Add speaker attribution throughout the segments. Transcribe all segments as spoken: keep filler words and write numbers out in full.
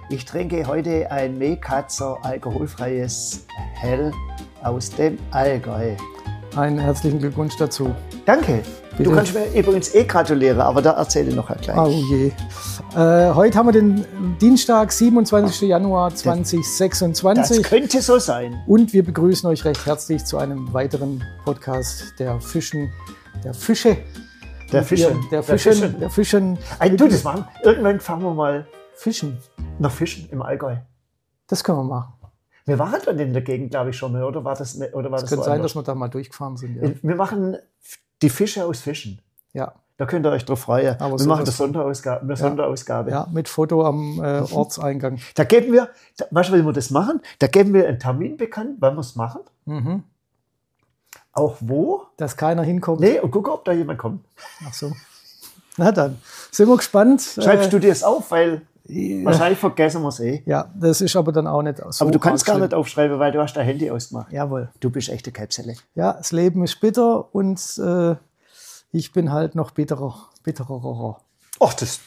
Speaker 1: Ich trinke heute ein Mekatzer alkoholfreies Hell aus dem Allgäu.
Speaker 2: Einen herzlichen Glückwunsch dazu.
Speaker 1: Danke.
Speaker 2: Bitte.
Speaker 1: Du kannst mir übrigens eh gratulieren, aber da erzähle ich noch gleich.
Speaker 2: Oh je. Äh, heute haben wir den Dienstag, siebenundzwanzigsten Januar zweitausendsechsundzwanzig.
Speaker 1: Das könnte so sein.
Speaker 2: Und wir begrüßen euch recht herzlich zu einem weiteren Podcast der Fischen, der Fische.
Speaker 1: Der Fische.
Speaker 2: Der Fischen. Der Fischen.
Speaker 1: Ein, du, das machen. Irgendwann fahren wir mal
Speaker 2: Fischen.
Speaker 1: nach Fischen im Allgäu.
Speaker 2: Das können wir machen.
Speaker 1: Wir waren dann in der Gegend, glaube ich, schon mal, oder war das, ne, oder war
Speaker 2: Es
Speaker 1: das
Speaker 2: könnte
Speaker 1: so
Speaker 2: sein,
Speaker 1: anders?
Speaker 2: dass wir da mal durchgefahren sind. Ja.
Speaker 1: Wir machen die Fische aus Fischen.
Speaker 2: Ja.
Speaker 1: Da könnt ihr euch drauf freuen.
Speaker 2: Aber
Speaker 1: wir
Speaker 2: so
Speaker 1: machen
Speaker 2: was-
Speaker 1: eine Sonderausgabe. Eine
Speaker 2: Ja.
Speaker 1: Sonderausgabe.
Speaker 2: Ja, mit Foto am äh, Ortseingang.
Speaker 1: Da geben wir, da, weißt du, wie wir das machen? Da geben wir einen Termin bekannt, wann wir es machen.
Speaker 2: Mhm.
Speaker 1: Auch wo.
Speaker 2: Dass keiner hinkommt.
Speaker 1: Nee, und guck, ob da jemand kommt.
Speaker 2: Ach so. Na dann, sind wir gespannt.
Speaker 1: Schreibst
Speaker 2: Äh,
Speaker 1: du dir es auf, weil
Speaker 2: ja.
Speaker 1: wahrscheinlich vergessen wir es eh.
Speaker 2: Ja, das ist aber dann auch nicht so.
Speaker 1: Aber du kannst gar
Speaker 2: arg
Speaker 1: nicht aufschreiben, weil du hast dein Handy ausgemacht.
Speaker 2: schlimm. Jawohl.
Speaker 1: Du bist echte Kalbselle.
Speaker 2: Ja, das Leben ist bitter und äh, ich bin halt noch bitterer. Bitterer.
Speaker 1: Ach, das.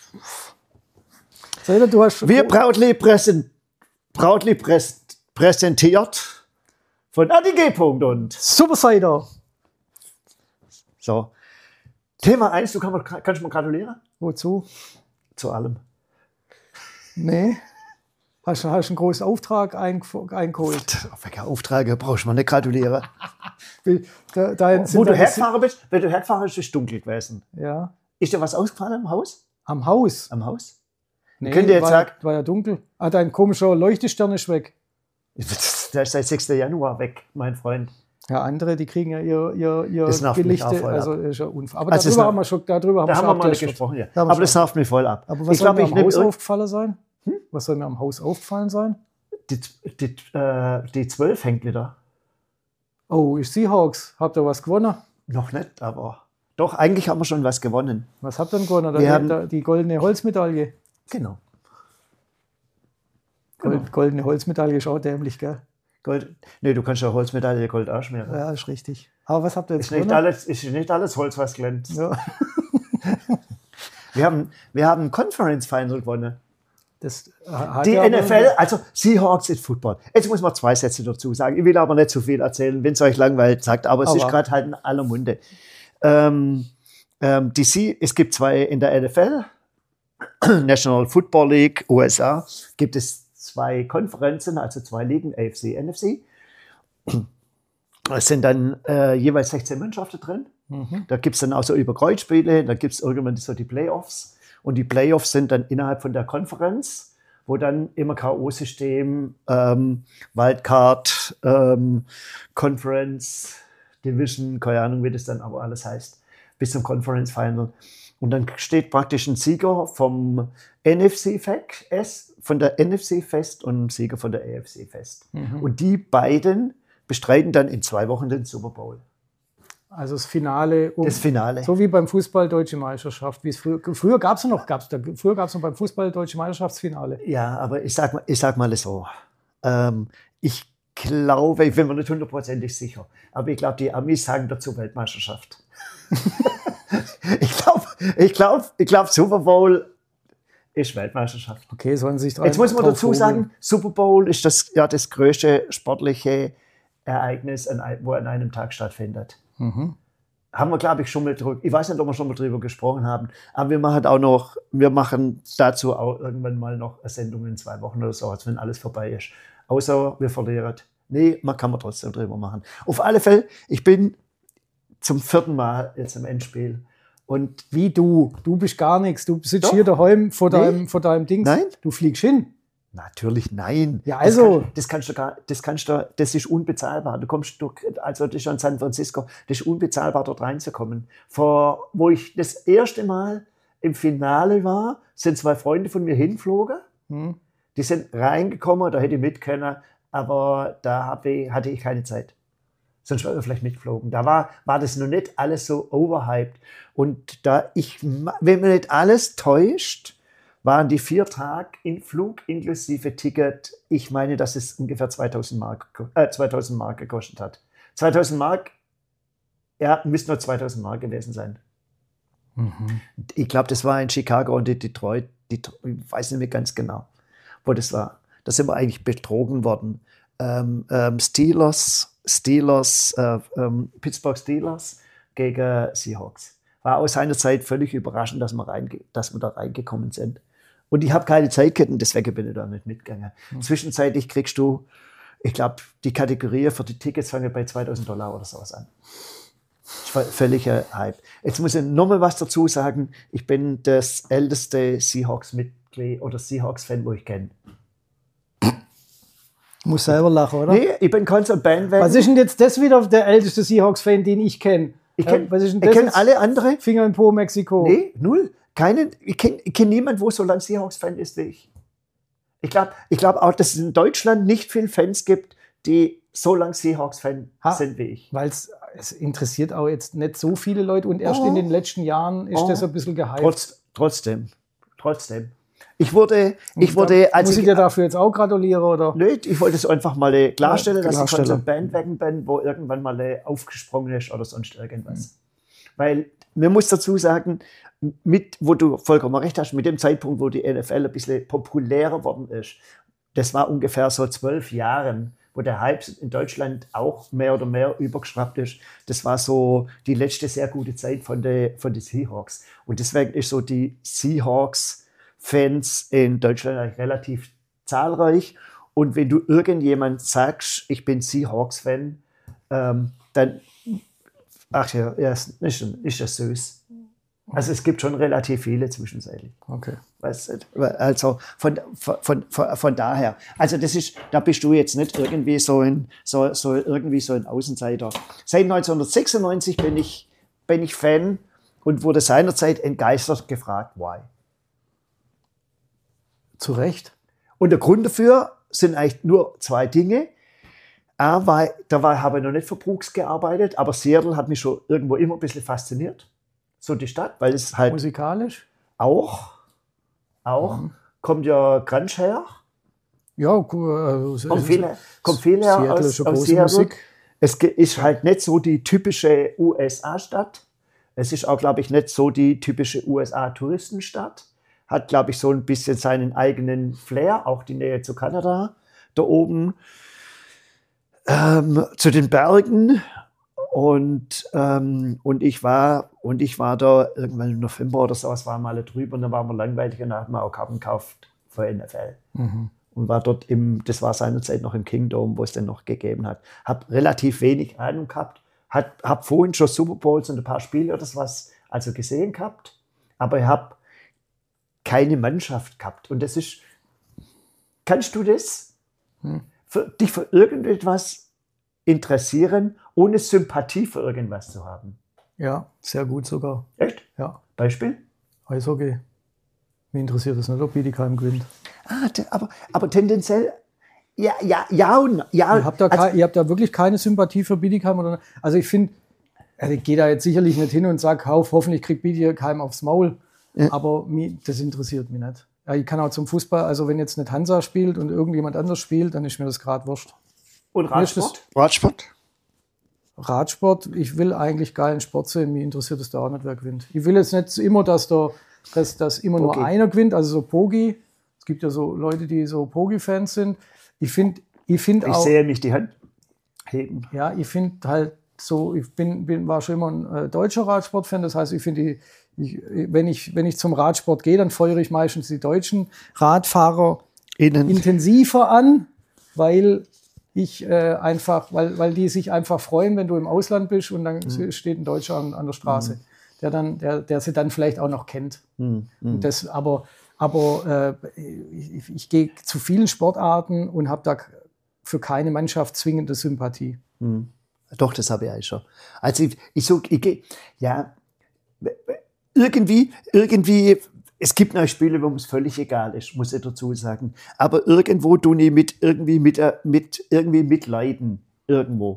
Speaker 2: Seidel, du hast
Speaker 1: Wir proudly, präsent, proudly präs, präsentiert von Adi G. und.
Speaker 2: Super Cider.
Speaker 1: So. Thema eins, du kannst, kannst du mir gratulieren?
Speaker 2: Wozu?
Speaker 1: Zu allem.
Speaker 2: Nee. Hast du hast einen großen Auftrag eingef- eingeholt?
Speaker 1: Auf welcher Auftrag brauchst du mir nicht gratulieren?
Speaker 2: Da, da sind
Speaker 1: Wo du
Speaker 2: deine-
Speaker 1: hergefahren bist, wenn du hergefahren bist, ist es dunkel gewesen.
Speaker 2: Ja.
Speaker 1: Ist dir was ausgefallen am Haus?
Speaker 2: Am Haus?
Speaker 1: Am Haus?
Speaker 2: Nee,
Speaker 1: Könnt ihr jetzt
Speaker 2: war,
Speaker 1: sagen-
Speaker 2: war ja dunkel. Ah, dein komischer Leuchtestern ist weg.
Speaker 1: Der ist seit sechsten Januar weg, mein Freund.
Speaker 2: Ja, andere, die kriegen ja ihr, ihr, ihr
Speaker 1: Das nervt mich auch
Speaker 2: Gelichte.
Speaker 1: voll ab.
Speaker 2: Also ist ja Unfall. Aber
Speaker 1: Also es
Speaker 2: darüber
Speaker 1: nervt-
Speaker 2: haben wir schon, darüber haben
Speaker 1: Da
Speaker 2: wir
Speaker 1: haben
Speaker 2: schon
Speaker 1: wir mal nicht
Speaker 2: abgesprochen.
Speaker 1: gesprochen. Ja.
Speaker 2: Da haben wir
Speaker 1: Aber das
Speaker 2: schon-
Speaker 1: nervt mich voll ab.
Speaker 2: Aber was
Speaker 1: ich
Speaker 2: soll
Speaker 1: glaube,
Speaker 2: mir
Speaker 1: ich
Speaker 2: am
Speaker 1: nehme
Speaker 2: Haus
Speaker 1: irg-
Speaker 2: aufgefallen sein? Was soll mir am Haus aufgefallen sein?
Speaker 1: die, die, äh, die zwölf hängt wieder.
Speaker 2: Oh, ist Seahawks. Habt ihr was gewonnen?
Speaker 1: Noch nicht, aber doch, eigentlich haben wir schon was gewonnen.
Speaker 2: Was habt ihr denn gewonnen? Da
Speaker 1: Wir
Speaker 2: die,
Speaker 1: haben-
Speaker 2: da, die goldene Holzmedaille.
Speaker 1: Genau.
Speaker 2: Gold,
Speaker 1: Genau.
Speaker 2: Goldene Holzmedaille ist auch dämlich, gell?
Speaker 1: Gold. Nee, du kannst ja Holzmedaille Gold ausschmieren.
Speaker 2: Ja, ist richtig. Aber was habt ihr jetzt
Speaker 1: Ist nicht,
Speaker 2: gewonnen?
Speaker 1: alles, ist nicht alles Holz, was glänzt.
Speaker 2: Ja.
Speaker 1: Wir haben, wir haben ein Conference Final gewonnen.
Speaker 2: Das hat
Speaker 1: Die
Speaker 2: ja
Speaker 1: N F L,
Speaker 2: aber-
Speaker 1: also Seahawks ist Football. Jetzt muss man zwei Sätze dazu sagen. Ich will aber nicht zu viel erzählen, wenn es euch langweilt, sagt, aber es
Speaker 2: Aber-
Speaker 1: ist gerade halt in aller Munde. Ähm, ähm, die Sie, es gibt zwei in der N F L, National Football League, U S A, gibt es zwei Konferenzen, also zwei Ligen, A F C, N F C. Es sind dann äh, jeweils sechzehn Mannschaften drin.
Speaker 2: Mhm.
Speaker 1: Da gibt es dann auch so über Kreuzspiele, da gibt es irgendwann so die Playoffs. Und die Playoffs sind dann innerhalb von der Konferenz, wo dann immer K O-System, ähm, Wildcard, ähm, Conference, Division, keine Ahnung, wie das dann aber alles heißt, bis zum Conference Final. Und dann steht praktisch ein Sieger vom N F C fest, von der N F C fest und ein Sieger von der A F C fest.
Speaker 2: Mhm.
Speaker 1: Und die beiden bestreiten dann in zwei Wochen den Super Bowl.
Speaker 2: Also das Finale. Um,
Speaker 1: Das Finale.
Speaker 2: So wie beim Fußball Deutsche Meisterschaft. Wie es früher früher gab es noch, gab's da, früher gab es noch beim Fußball Deutsche Meisterschaftsfinale.
Speaker 1: Ja, aber ich sag mal, ich sag mal so. Ähm, ich glaube, ich bin mir nicht hundertprozentig sicher, aber ich glaube, die Amis sagen dazu Weltmeisterschaft. ich glaube, ich glaube, ich glaube, Super Bowl ist Weltmeisterschaft.
Speaker 2: Okay, sollen sich
Speaker 1: Jetzt muss man
Speaker 2: drauf
Speaker 1: dazu
Speaker 2: holen.
Speaker 1: sagen, Super Bowl ist das, ja, das größte sportliche Ereignis, an ein- wo an einem Tag stattfindet.
Speaker 2: Mhm.
Speaker 1: Haben wir, glaube ich, schon mal drüber, ich weiß nicht, ob wir schon mal drüber gesprochen haben, aber wir machen auch noch, wir machen dazu auch irgendwann mal noch eine Sendung in zwei Wochen oder so, als wenn alles vorbei ist. Außer wir verlieren. Nee, man kann man trotzdem drüber machen. Auf alle Fälle, ich bin zum vierten Mal jetzt im Endspiel. Und
Speaker 2: Wie du? Du bist gar nichts. Du sitzt
Speaker 1: Doch.
Speaker 2: hier daheim vor
Speaker 1: Nee.
Speaker 2: deinem, vor deinem Dings.
Speaker 1: Nein.
Speaker 2: Du fliegst hin.
Speaker 1: natürlich nein.
Speaker 2: Ja, also-
Speaker 1: Das, kann, das kannst du gar, das kannst du, das ist unbezahlbar. Du kommst durch, also das ist schon San Francisco, das ist unbezahlbar, dort reinzukommen. Vor, wo ich das erste Mal im Finale war, sind zwei Freunde von mir hinflogen.
Speaker 2: Hm.
Speaker 1: Die sind reingekommen, da hätte ich mit können, aber da hab ich, hatte ich keine Zeit. Sonst wäre ich vielleicht mitgeflogen. Da war, war das noch nicht alles so overhyped. Und da ich, wenn mir nicht alles täuscht, waren die vier Tage in Flug inklusive Ticket. Ich meine, dass es ungefähr zweitausend Mark, äh, zweitausend Mark gekostet hat. zweitausend Mark, ja, müssten nur zweitausend Mark gewesen sein.
Speaker 2: Mhm.
Speaker 1: Ich glaube, das war in Chicago und in Detroit. Detroit. Ich weiß nicht mehr ganz genau. wo das war. Da sind wir eigentlich betrogen worden. Ähm, ähm, Steelers, Steelers, äh, ähm, Pittsburgh Steelers gegen Seahawks. War aus seiner Zeit völlig überraschend, dass wir, reinge- dass wir da reingekommen sind. Und ich habe keine Zeit gehabt und deswegen bin ich da nicht mitgegangen. Mhm. Zwischenzeitlich kriegst du, ich glaube, die Kategorie für die Tickets fangen bei zweitausend Dollar oder sowas an. Das war völliger Hype. Jetzt muss ich nochmal was dazu sagen. Ich bin das älteste Seahawks-Mitglied oder Seahawks-Fan, wo ich kenne.
Speaker 2: Muss selber lachen, oder?
Speaker 1: Nee, ich bin kein so Bandwagon.
Speaker 2: Was ist denn jetzt das wieder der älteste Seahawks-Fan, den ich kenne?
Speaker 1: Ich kenne
Speaker 2: äh,
Speaker 1: kenn alle andere.
Speaker 2: Finger in Po, Mexiko.
Speaker 1: Nee, null. Keinen, ich kenne kenn niemanden, wo so lange Seahawks-Fan ist wie ich. Ich glaube ich glaub auch, dass es in Deutschland nicht viele Fans gibt, die so lange Seahawks-Fan sind wie ich.
Speaker 2: Weil es interessiert auch jetzt nicht so viele Leute und erst oh. in den letzten Jahren ist oh. das ein bisschen gehypt.
Speaker 1: Trotz, trotzdem, trotzdem. Ich wurde, ich wurde, als
Speaker 2: muss ich, ich dir dafür jetzt auch gratulieren, oder?
Speaker 1: Nö, ich wollte es einfach mal klarstellen,
Speaker 2: ja,
Speaker 1: dass ich von so einem Bandwagon bin, wo irgendwann mal aufgesprungen ist oder sonst irgendwas. Mhm. Weil, man muss dazu sagen, mit, wo du vollkommen recht hast, mit dem Zeitpunkt, wo die N F L ein bisschen populärer worden ist, das war ungefähr so zwölf Jahren, wo der Hype in Deutschland auch mehr oder mehr übergeschwappt ist. Das war so die letzte sehr gute Zeit von den von die Seahawks. Und deswegen ist so die Seahawks-Fans in Deutschland eigentlich relativ zahlreich. Und wenn du irgendjemand sagst, ich bin Seahawks-Fan, ähm, dann, ach ja, ja ist, ist das süß. Also es gibt schon relativ viele zwischenzeitlich.
Speaker 2: Okay.
Speaker 1: Also von, von, von, von daher. Also das ist, da bist du jetzt nicht irgendwie so ein, so, so irgendwie so ein Außenseiter. Seit neunzehnhundertsechsundneunzig bin ich, bin ich Fan und wurde seinerzeit entgeistert gefragt, why?
Speaker 2: Zu Recht.
Speaker 1: Und der Grund dafür sind eigentlich nur zwei Dinge. A, war, da war, habe ich noch nicht für Brooks gearbeitet, aber Seattle hat mich schon irgendwo immer ein bisschen fasziniert. So die Stadt, weil es halt...
Speaker 2: Musikalisch?
Speaker 1: Auch. Auch. Mhm. Kommt ja Grunge her.
Speaker 2: Ja, äh,
Speaker 1: kommt viel, kommt viel her
Speaker 2: Seattle
Speaker 1: aus, aus Seattle. Musik. Es ist halt nicht so die typische U S A-Stadt. Es ist auch, glaube ich, nicht so die typische U S A-Touristenstadt. Hat, glaube ich, so ein bisschen seinen eigenen Flair, auch die Nähe zu Kanada da oben. Ähm, zu den Bergen. Und, ähm, und, ich war, und ich war da irgendwann im November oder sowas, waren wir alle drüber und dann waren wir langweilig und dann haben wir auch Karten gekauft für N F L. Mhm. Und war dort im, das war seinerzeit noch im Kingdom, wo es den noch gegeben hat. Hab relativ wenig Ahnung gehabt, hat, hab vorhin schon Super Bowls und ein paar Spiele oder sowas also gesehen gehabt, aber ich habe keine Mannschaft gehabt. Und das ist, kannst du das, hm. für, dich für irgendetwas interessieren, ohne Sympathie für irgendwas zu haben?
Speaker 2: Ja, sehr gut sogar.
Speaker 1: Echt?
Speaker 2: Ja.
Speaker 1: Beispiel?
Speaker 2: Eishockey. Mich interessiert das nicht, ob Bietigheim gewinnt.
Speaker 1: Ah, aber, aber tendenziell, ja, ja, ja und ja.
Speaker 2: Ihr habt da, also, ihr habt da wirklich keine Sympathie für Bietigheim? Oder, also ich finde, also ich gehe da jetzt sicherlich nicht hin und sage, hoffentlich kriegt Bietigheim aufs Maul. Ja. Aber mich, das interessiert mich nicht. Ja, ich kann auch zum Fußball, also wenn jetzt nicht Hansa spielt und irgendjemand anders spielt, dann ist mir das gerade wurscht.
Speaker 1: Und Radsport? Radsport?
Speaker 2: Radsport, ich will eigentlich geilen Sport sehen, mich interessiert es da auch nicht, wer gewinnt. Ich will jetzt nicht immer, dass da dass, dass immer Pogi. Nur einer gewinnt, also so Pogi. Es gibt ja so Leute, die so Pogi-Fans sind. Ich finde ich find
Speaker 1: ich
Speaker 2: auch...
Speaker 1: Ich sehe mich die Hand heben.
Speaker 2: Ja, ich finde halt so, ich bin, bin, war schon immer ein äh, deutscher Radsport-Fan, das heißt, ich finde, ich, wenn, ich, wenn ich zum Radsport gehe, dann feuere ich meistens die deutschen Radfahrer Innen. intensiver an, weil... Ich äh, einfach, weil, weil die sich einfach freuen, wenn du im Ausland bist und dann mhm. steht ein Deutscher an, an der Straße, mhm. der, dann, der, der sie dann vielleicht auch noch kennt. Mhm. Und das, aber aber äh, ich, ich gehe zu vielen Sportarten und habe da für keine Mannschaft zwingende Sympathie.
Speaker 1: Mhm. Doch, das habe ich auch schon. Also ich, ich so, ich gehe, ja, irgendwie, irgendwie, es gibt noch Spiele, wo es völlig egal ist, muss ich dazu sagen. Aber irgendwo tun die mit irgendwie mit, mit irgendwie mitleiden. Irgendwo.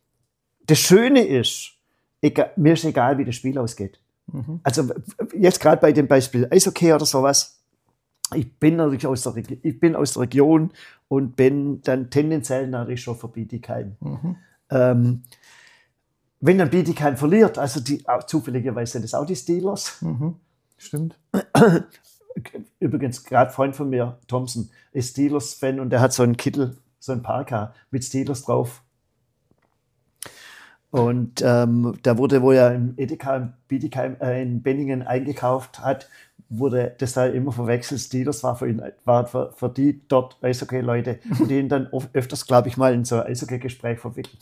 Speaker 1: Das Schöne ist, egal, mir ist egal, wie das Spiel ausgeht. Mhm. Also jetzt gerade bei dem Beispiel Eishockey oder sowas. Ich bin natürlich aus der, ich bin aus der Region und bin dann tendenziell natürlich schon für Bietigheim. Mhm. Ähm, wenn dann Bietigheim verliert, also die, auch zufälligerweise sind das auch die Steelers.
Speaker 2: Mhm. Stimmt.
Speaker 1: übrigens gerade Freund von mir, Thompson, ist Steelers-Fan und der hat so einen Kittel, so einen Parka mit Steelers drauf. Und ähm, da wurde, wo er im Edeka in, Bietigheim, äh, in Benningen eingekauft hat, wurde das da immer verwechselt. Steelers war für ihn, war für, für die dort Eishockey-Leute und die ihn dann oft, öfters, glaube ich, mal in so ein Eishockey-Gespräch verwickelt.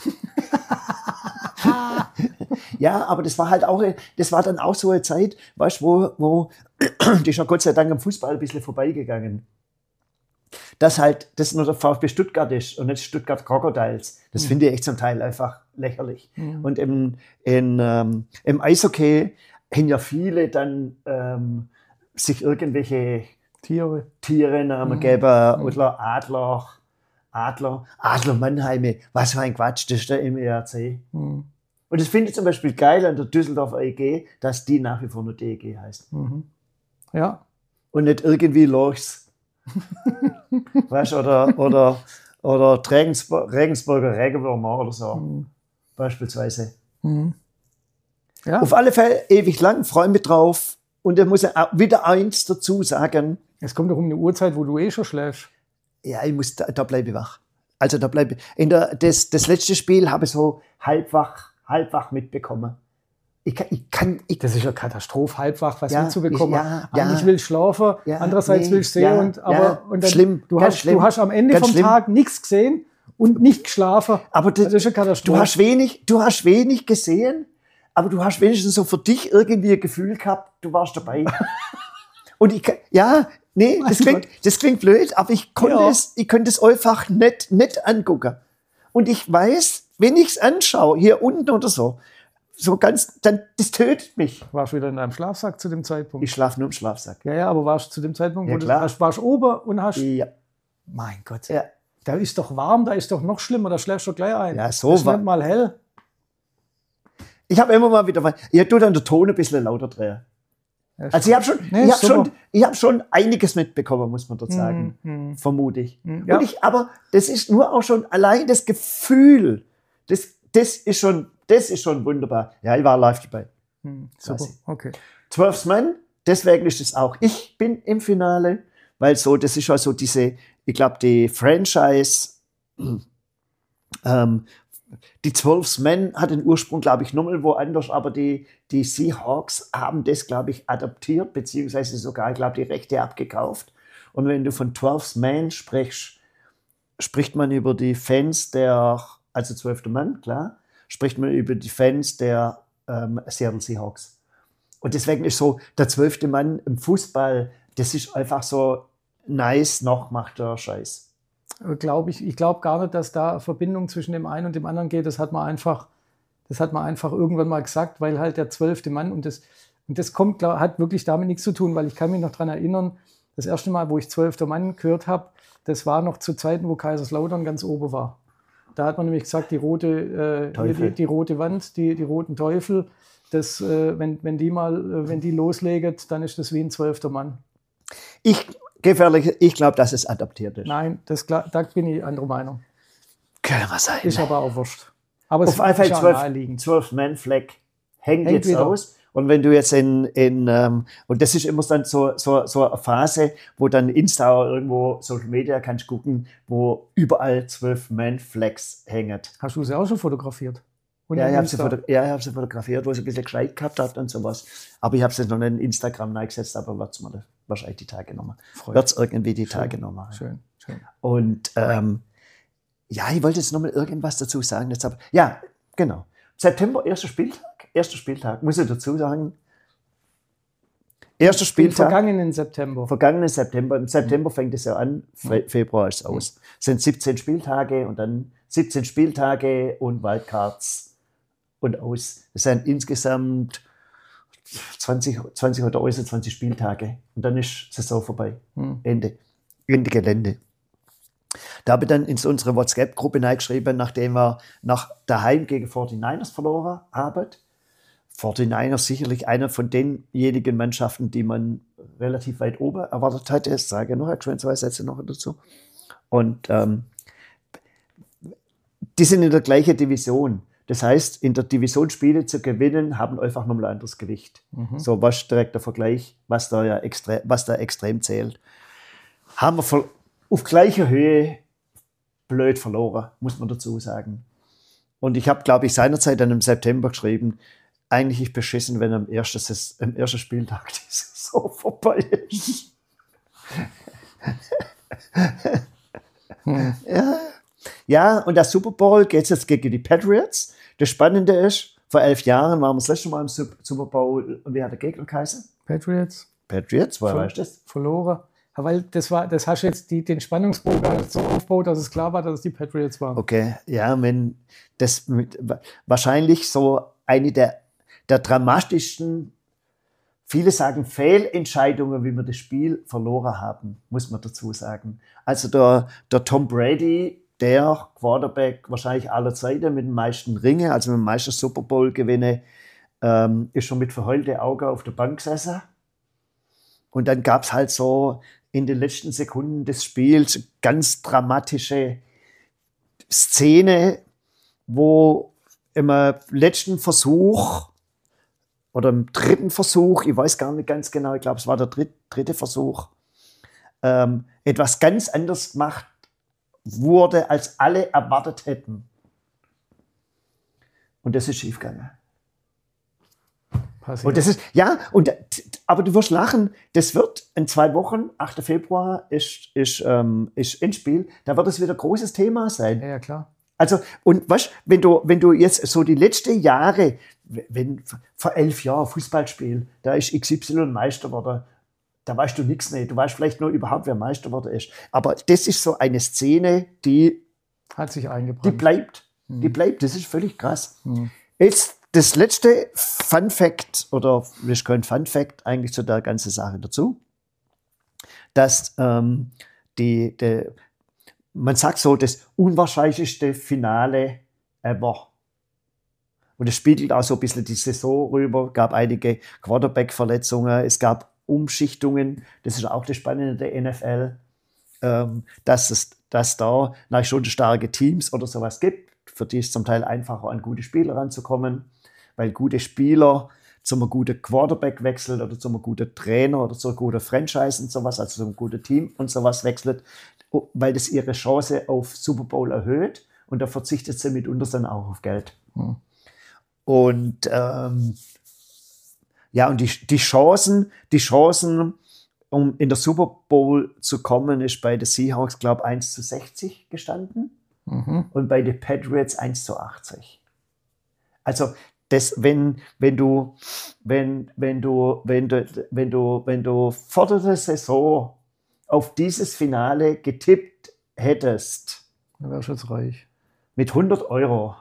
Speaker 1: Ja, aber das war halt auch, das war dann auch so eine Zeit, weißt du, wo, wo, die ist ja Gott sei Dank am Fußball ein bisschen vorbeigegangen. Dass halt, das nur der VfB Stuttgart ist und nicht Stuttgart Crocodiles. Das mhm. finde ich echt zum Teil einfach lächerlich. Mhm. Und im, in, ähm, im Eishockey haben ja viele dann ähm, sich irgendwelche
Speaker 2: Tiere,
Speaker 1: Tiere Namen mhm. geben, mhm. oder Adler, Adler, Adler Mannheim, was für ein Quatsch, das ist der M E R C. Mhm. Und das finde ich zum Beispiel geil an der Düsseldorfer E G, dass die nach wie vor nur D E G heißt.
Speaker 2: Mhm. Ja.
Speaker 1: Und nicht irgendwie Lorchs. Weißt du, oder, oder, oder Regensburg, Regensburger Regenwürmer oder so. Mhm. Beispielsweise.
Speaker 2: Mhm. Ja.
Speaker 1: Auf alle Fälle ewig lang, freue mich drauf. Und da muss ich auch wieder eins dazu sagen.
Speaker 2: Es kommt doch um eine Uhrzeit, wo du eh schon schläfst.
Speaker 1: Ja, ich muss, da, da bleibe ich wach. Also da bleibe ich. In der, das, das letzte Spiel habe ich so halbwach, halbwach mitbekommen. Ich kann, ich kann, ich,
Speaker 2: das ist ja Katastrophe, halbwach, was
Speaker 1: ja,
Speaker 2: mitzubekommen.
Speaker 1: Ich, ja,
Speaker 2: Eigentlich
Speaker 1: ja,
Speaker 2: will ich schlafen,
Speaker 1: ja,
Speaker 2: andererseits
Speaker 1: nee,
Speaker 2: will ich sehen.
Speaker 1: Ja,
Speaker 2: und, aber,
Speaker 1: ja,
Speaker 2: und dann,
Speaker 1: schlimm,
Speaker 2: du, hast,
Speaker 1: schlimm,
Speaker 2: du hast am Ende vom
Speaker 1: schlimm.
Speaker 2: Tag nichts gesehen und nicht geschlafen.
Speaker 1: Aber das,
Speaker 2: das ist eine Katastrophe.
Speaker 1: Du hast wenig, du hast wenig gesehen, aber du hast wenigstens so für dich irgendwie ein Gefühl gehabt, du warst dabei. Und ich, ja, nee, das klingt, das klingt blöd, aber ich konnte
Speaker 2: ja.
Speaker 1: es, ich konnte es einfach nicht, nicht angucken. Und ich weiß, wenn ich es anschaue, hier unten oder so, so ganz, dann, das tötet mich.
Speaker 2: Warst du wieder in deinem Schlafsack zu dem Zeitpunkt?
Speaker 1: Ich schlafe nur im Schlafsack.
Speaker 2: Ja, ja, aber warst du zu dem Zeitpunkt,
Speaker 1: ja,
Speaker 2: wo
Speaker 1: klar.
Speaker 2: du warst, warst oben und hast...
Speaker 1: Ja.
Speaker 2: Mein Gott.
Speaker 1: Ja.
Speaker 2: Da ist doch warm, da ist doch noch schlimmer, da schläfst du gleich ein.
Speaker 1: Ja, so
Speaker 2: das ist
Speaker 1: war.
Speaker 2: nicht mal hell.
Speaker 1: Ich habe immer mal wieder, ich tue dann den Ton ein bisschen lauter drehen. Ja, also ich habe schon,
Speaker 2: nee,
Speaker 1: ich hab schon, ich hab schon einiges mitbekommen, muss man dort sagen,
Speaker 2: mm,
Speaker 1: vermute ich.
Speaker 2: Mm, ja.
Speaker 1: Und ich. Aber das ist nur auch schon allein das Gefühl, das, das, ist schon, das ist schon wunderbar. Ja, ich war live dabei.
Speaker 2: Mm, super, okay.
Speaker 1: Zwölf Mann, deswegen ist es auch. Ich bin im Finale, weil so, das ist ja so diese, ich glaube, die Franchise, ähm, die Zwölf Men hat den Ursprung, glaube ich, nochmal woanders, aber die, die Seahawks haben das, glaube ich, adaptiert, beziehungsweise sogar, ich glaube, die Rechte abgekauft. Und wenn du von Zwölf Men sprichst, spricht man über die Fans der, also zwölfter Mann, klar, spricht man über die Fans der ähm, Seattle Seahawks. Und deswegen ist so der zwölfte Mann im Fußball, das ist einfach so nice nachgemachter Scheiß.
Speaker 2: Glaube ich, ich glaube gar nicht, dass da eine Verbindung zwischen dem einen und dem anderen geht. Das hat man einfach, das hat man einfach irgendwann mal gesagt, weil halt der zwölfte Mann und das, und das kommt, glaub, hat wirklich damit nichts zu tun, weil ich kann mich noch daran erinnern, das erste Mal, wo ich zwölfter Mann gehört habe, das war noch zu Zeiten, wo Kaiserslautern ganz oben war. Da hat man nämlich gesagt, die rote, äh, die, die rote Wand, die, die roten Teufel, das, äh, wenn, wenn die mal, äh, wenn die loslegen, dann ist das wie ein zwölfter Mann.
Speaker 1: Ich Gefährlich, ich glaube, dass es adaptiert ist.
Speaker 2: Nein, das, da bin ich anderer Meinung.
Speaker 1: Kann man sein.
Speaker 2: Ist aber auch wurscht. Aber
Speaker 1: auf jeden Fall zwölf, zwölf Man-Flag hängt, hängt jetzt wieder aus. Und wenn du jetzt in, in ähm, und das ist immer dann so, so, so eine Phase, wo dann Insta oder irgendwo Social Media kannst gucken, wo überall zwölf Man-Flags hängen.
Speaker 2: Hast du sie auch schon fotografiert? Und
Speaker 1: ja, ich habe sie, foto ja, hab sie fotografiert, wo sie ein bisschen gescheit gehabt hat und sowas. Aber ich habe sie noch nicht in Instagram reingesetzt, aber wird es mir wahrscheinlich die Tage nochmal. Wird es irgendwie die
Speaker 2: schön,
Speaker 1: Tage nochmal.
Speaker 2: Schön, schön.
Speaker 1: Und ähm, ja, ich wollte jetzt nochmal irgendwas dazu sagen. Jetzt hab, ja, genau. September, erster Spieltag. Erster Spieltag, muss ich dazu sagen. Erster Spieltag.
Speaker 2: Vergangenen September.
Speaker 1: Vergangenen September. Im September fängt es ja an, Fe Februar ist es aus. Es sind siebzehn Spieltage und dann siebzehn Spieltage und Wildcards und aus. Es sind insgesamt zwanzig, zwanzig oder einundzwanzig Spieltage. Und dann ist Saison vorbei.
Speaker 2: Hm.
Speaker 1: Ende. Ende Gelände. Da habe ich dann in unsere WhatsApp-Gruppe hineingeschrieben, nachdem wir nach daheim gegen forty-niners verloren haben. forty-niners sicherlich einer von denjenigen Mannschaften, die man relativ weit oben erwartet hatte. Ich sage noch, ich zwei Sätze noch dazu. Und ähm, die sind in der gleichen Division. Das heißt, in der Division Spiele zu gewinnen, haben einfach nochmal ein anderes Gewicht. Mhm. So was direkt der Vergleich, was da ja extrem, was da extrem zählt. Haben wir auf gleicher Höhe blöd verloren, muss man dazu sagen. Und ich habe, glaube ich, seinerzeit dann im September geschrieben, eigentlich ist beschissen, wenn am ersten, am ersten Spieltag die Saison vorbei ist. hm. ja. ja, und der Super Bowl geht jetzt gegen die Patriots. Das Spannende ist, vor elf Jahren waren wir das letzte Mal im Super Bowl und wie hat der Gegner geheißen?
Speaker 2: Patriots.
Speaker 1: Patriots, woher
Speaker 2: Ver-
Speaker 1: weißt du das?
Speaker 2: Verloren. Ja, weil das war, das hast du jetzt die, den Spannungsbogen so aufgebaut, dass es klar war, dass es die Patriots waren.
Speaker 1: Okay, ja, wenn das mit, wahrscheinlich so eine der, der dramatischsten, viele sagen Fehlentscheidungen, wie wir das Spiel verloren haben, muss man dazu sagen. Also der, der Tom Brady, der Quarterback wahrscheinlich aller Zeiten mit den meisten Ringen, also mit dem meisten Super Bowl gewinne, ähm, ist schon mit verheulten Augen auf der Bank gesessen. Und dann gab es halt so in den letzten Sekunden des Spiels ganz dramatische Szene, wo im letzten Versuch oder im dritten Versuch, ich weiß gar nicht ganz genau, ich glaube, es war der dritt, dritte Versuch, ähm, etwas ganz anderes gemacht wurde, als alle erwartet hätten. Und das ist schiefgegangen. Passiert. Und das ist, ja, und, aber du wirst lachen, das wird in zwei Wochen, achter Februar ist, ist, ähm, ist Endspiel, da wird es wieder ein großes Thema sein.
Speaker 2: Ja, ja, klar.
Speaker 1: Also, und weißt, wenn du, wenn du jetzt so die letzten Jahre, wenn vor elf Jahren Fußballspiel, da ist X Y Meister geworden, da weißt du nichts mehr. Du weißt vielleicht nur überhaupt, wer Meister geworden ist. Aber das ist so eine Szene, die
Speaker 2: hat sich eingebrannt.
Speaker 1: Die bleibt. Hm. Die bleibt. Das ist völlig krass. Hm. Jetzt das letzte Fun Fact, oder das ist kein Fun Fact eigentlich zu der ganzen Sache dazu, dass ähm, die, die man sagt so, das unwahrscheinlichste Finale ever. Und es spiegelt auch so ein bisschen die Saison rüber. Es gab einige Quarterback-Verletzungen, es gab Umschichtungen. Das ist auch das Spannende der N F L, ähm, dass es dass da na, schon starke Teams oder sowas gibt, für die ist es zum Teil einfacher, an gute Spieler ranzukommen, weil gute Spieler zu einem guten Quarterback wechseln oder zu einem guten Trainer oder zu einem guten Franchise und sowas, also zu einem guten Team und sowas wechselt, weil das ihre Chance auf Super Bowl erhöht und da verzichtet sie mitunter dann auch auf Geld. Hm. Und ähm, ja, und die, die Chancen, die Chancen, um in der Super Bowl zu kommen, ist bei den Seahawks, glaube ich, eins zu sechzig gestanden mhm. und bei den Patriots eins zu achtzig. Also das, wenn, wenn du, wenn, wenn du, wenn du, wenn du, wenn du vor der Saison auf dieses Finale getippt hättest,
Speaker 2: dann wärst du jetzt reich.
Speaker 1: Mit hundert Euro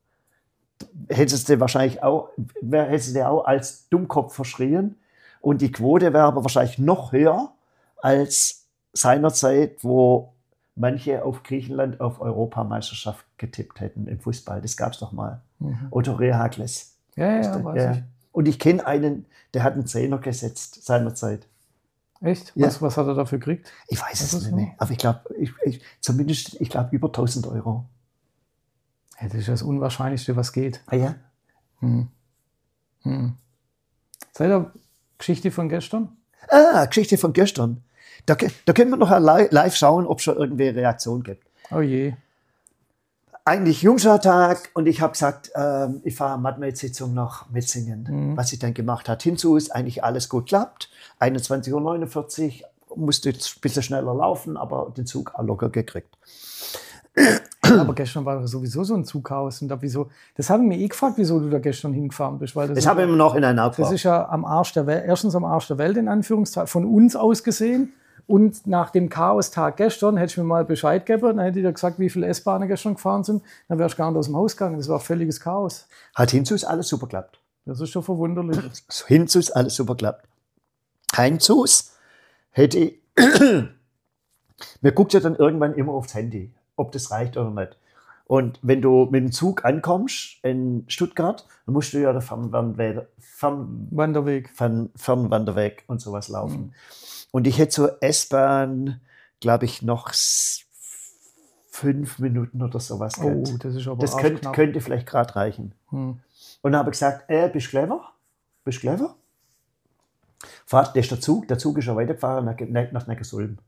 Speaker 1: hättest du wahrscheinlich auch, hättest du auch als Dummkopf verschrien. Und die Quote wäre aber wahrscheinlich noch höher als seinerzeit, wo manche auf Griechenland auf Europameisterschaft getippt hätten im Fußball. Das gab es doch mal. Mhm. Otto Rehagles.
Speaker 2: Ja, ja, weiß ja. ich.
Speaker 1: Und ich kenne einen, der hat einen Zehner gesetzt seinerzeit.
Speaker 2: Echt?
Speaker 1: Ja.
Speaker 2: Was, was hat er dafür gekriegt?
Speaker 1: Ich weiß es nicht mehr. Aber ich glaube, ich, ich, zumindest, ich glaube, über tausend Euro.
Speaker 2: Ja, das ist das Unwahrscheinlichste, was geht.
Speaker 1: Ah ja?
Speaker 2: Hm. Hm. Seid ihr Geschichte von gestern?
Speaker 1: Ah, Geschichte von gestern. Da, da können wir noch live schauen, ob es schon irgendwie eine Reaktion gibt.
Speaker 2: Oh je.
Speaker 1: Eigentlich Jungschartag und ich habe gesagt, ähm, ich fahre Mathe-Sitzung nach Metzingen. Mhm. Was ich dann gemacht habe. Hinzu ist eigentlich alles gut klappt. einundzwanzig Uhr neunundvierzig, musste jetzt ein bisschen schneller laufen, aber den Zug auch locker gekriegt.
Speaker 2: Aber gestern war sowieso so ein Zughaus. Und da wieso, das habe ich mir eh gefragt, wieso du da gestern hingefahren bist. Weil das
Speaker 1: das habe ich immer noch in einer Aufgabe.
Speaker 2: Das ist ja am Arsch der Welt, erstens am Arsch der Welt in Anführungszeichen, von uns aus gesehen. Und nach dem Chaos-Tag gestern hätte ich mir mal Bescheid gegeben, dann hätte ich dir gesagt, wie viele S-Bahnen gestern gefahren sind. Dann wärst du gar nicht aus dem Haus gegangen. Das war völliges Chaos.
Speaker 1: Hat hinzu ist alles super geklappt.
Speaker 2: Das ist schon verwunderlich.
Speaker 1: Hinzu ist alles super geklappt. Heinzus hätte ich, mir guckt ja dann irgendwann immer aufs Handy, ob das reicht oder nicht. Und wenn du mit dem Zug ankommst in Stuttgart, dann musst du ja den Fernwanderweg, Fern,
Speaker 2: Wanderweg.
Speaker 1: Fern, Fernwanderweg und sowas laufen. Mhm. Und ich hätte zur S-Bahn, glaube ich, noch fünf Minuten oder sowas.
Speaker 2: Oh, gehabt. Das ist aber
Speaker 1: Das könnt, könnte vielleicht gerade reichen.
Speaker 2: Hm.
Speaker 1: Und dann habe ich gesagt, äh, bist clever? Bist clever? Fahrt, das ist der Zug. Der Zug ist ja weitergefahren nach, nach Neckarsulm.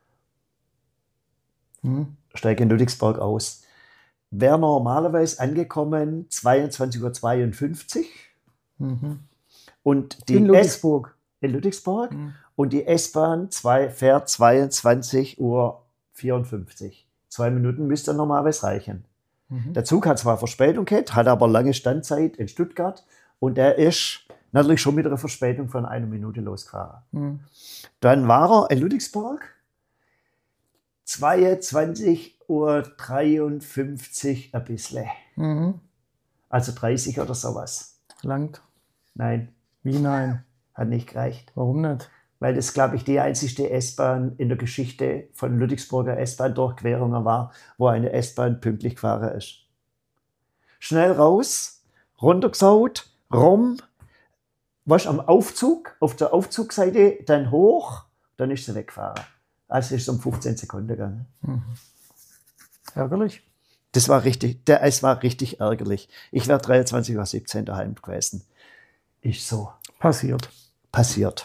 Speaker 2: Hm.
Speaker 1: Steige in Ludwigsburg aus. Wäre normalerweise angekommen zweiundzwanzig Uhr zweiundfünfzig.
Speaker 2: Mhm.
Speaker 1: Und die
Speaker 2: in Ludwigsburg.
Speaker 1: S- in Ludwigsburg.
Speaker 2: Mhm.
Speaker 1: Und die S-Bahn zwei, fährt zweiundzwanzig Uhr vierundfünfzig. Zwei Minuten müsste normalerweise reichen.
Speaker 2: Mhm.
Speaker 1: Der Zug hat zwar Verspätung gehabt, hat aber lange Standzeit in Stuttgart. Und der ist natürlich schon mit einer Verspätung von einer Minute losgefahren.
Speaker 2: Mhm.
Speaker 1: Dann war er in Ludwigsburg. zweiundzwanzig Uhr dreiundfünfzig ein bisschen.
Speaker 2: Mhm.
Speaker 1: Also dreißig oder sowas.
Speaker 2: Langt.
Speaker 1: Nein,
Speaker 2: Wie nein?
Speaker 1: hat nicht gereicht.
Speaker 2: Warum nicht?
Speaker 1: Weil das, glaube ich, die einzigste S-Bahn in der Geschichte von Ludwigsburger S-Bahn-Durchquerungen war, wo eine S-Bahn pünktlich gefahren ist. Schnell raus, runtergesaut, rum, was am Aufzug, auf der Aufzugseite, dann hoch, dann ist sie weggefahren. Also ist es um fünfzehn Sekunden gegangen.
Speaker 2: Mhm. Ärgerlich.
Speaker 1: Das war richtig, der, es war richtig ärgerlich. Ich wäre dreiundzwanzig Uhr siebzehn daheim gewesen. Ist so.
Speaker 2: Passiert.
Speaker 1: Passiert.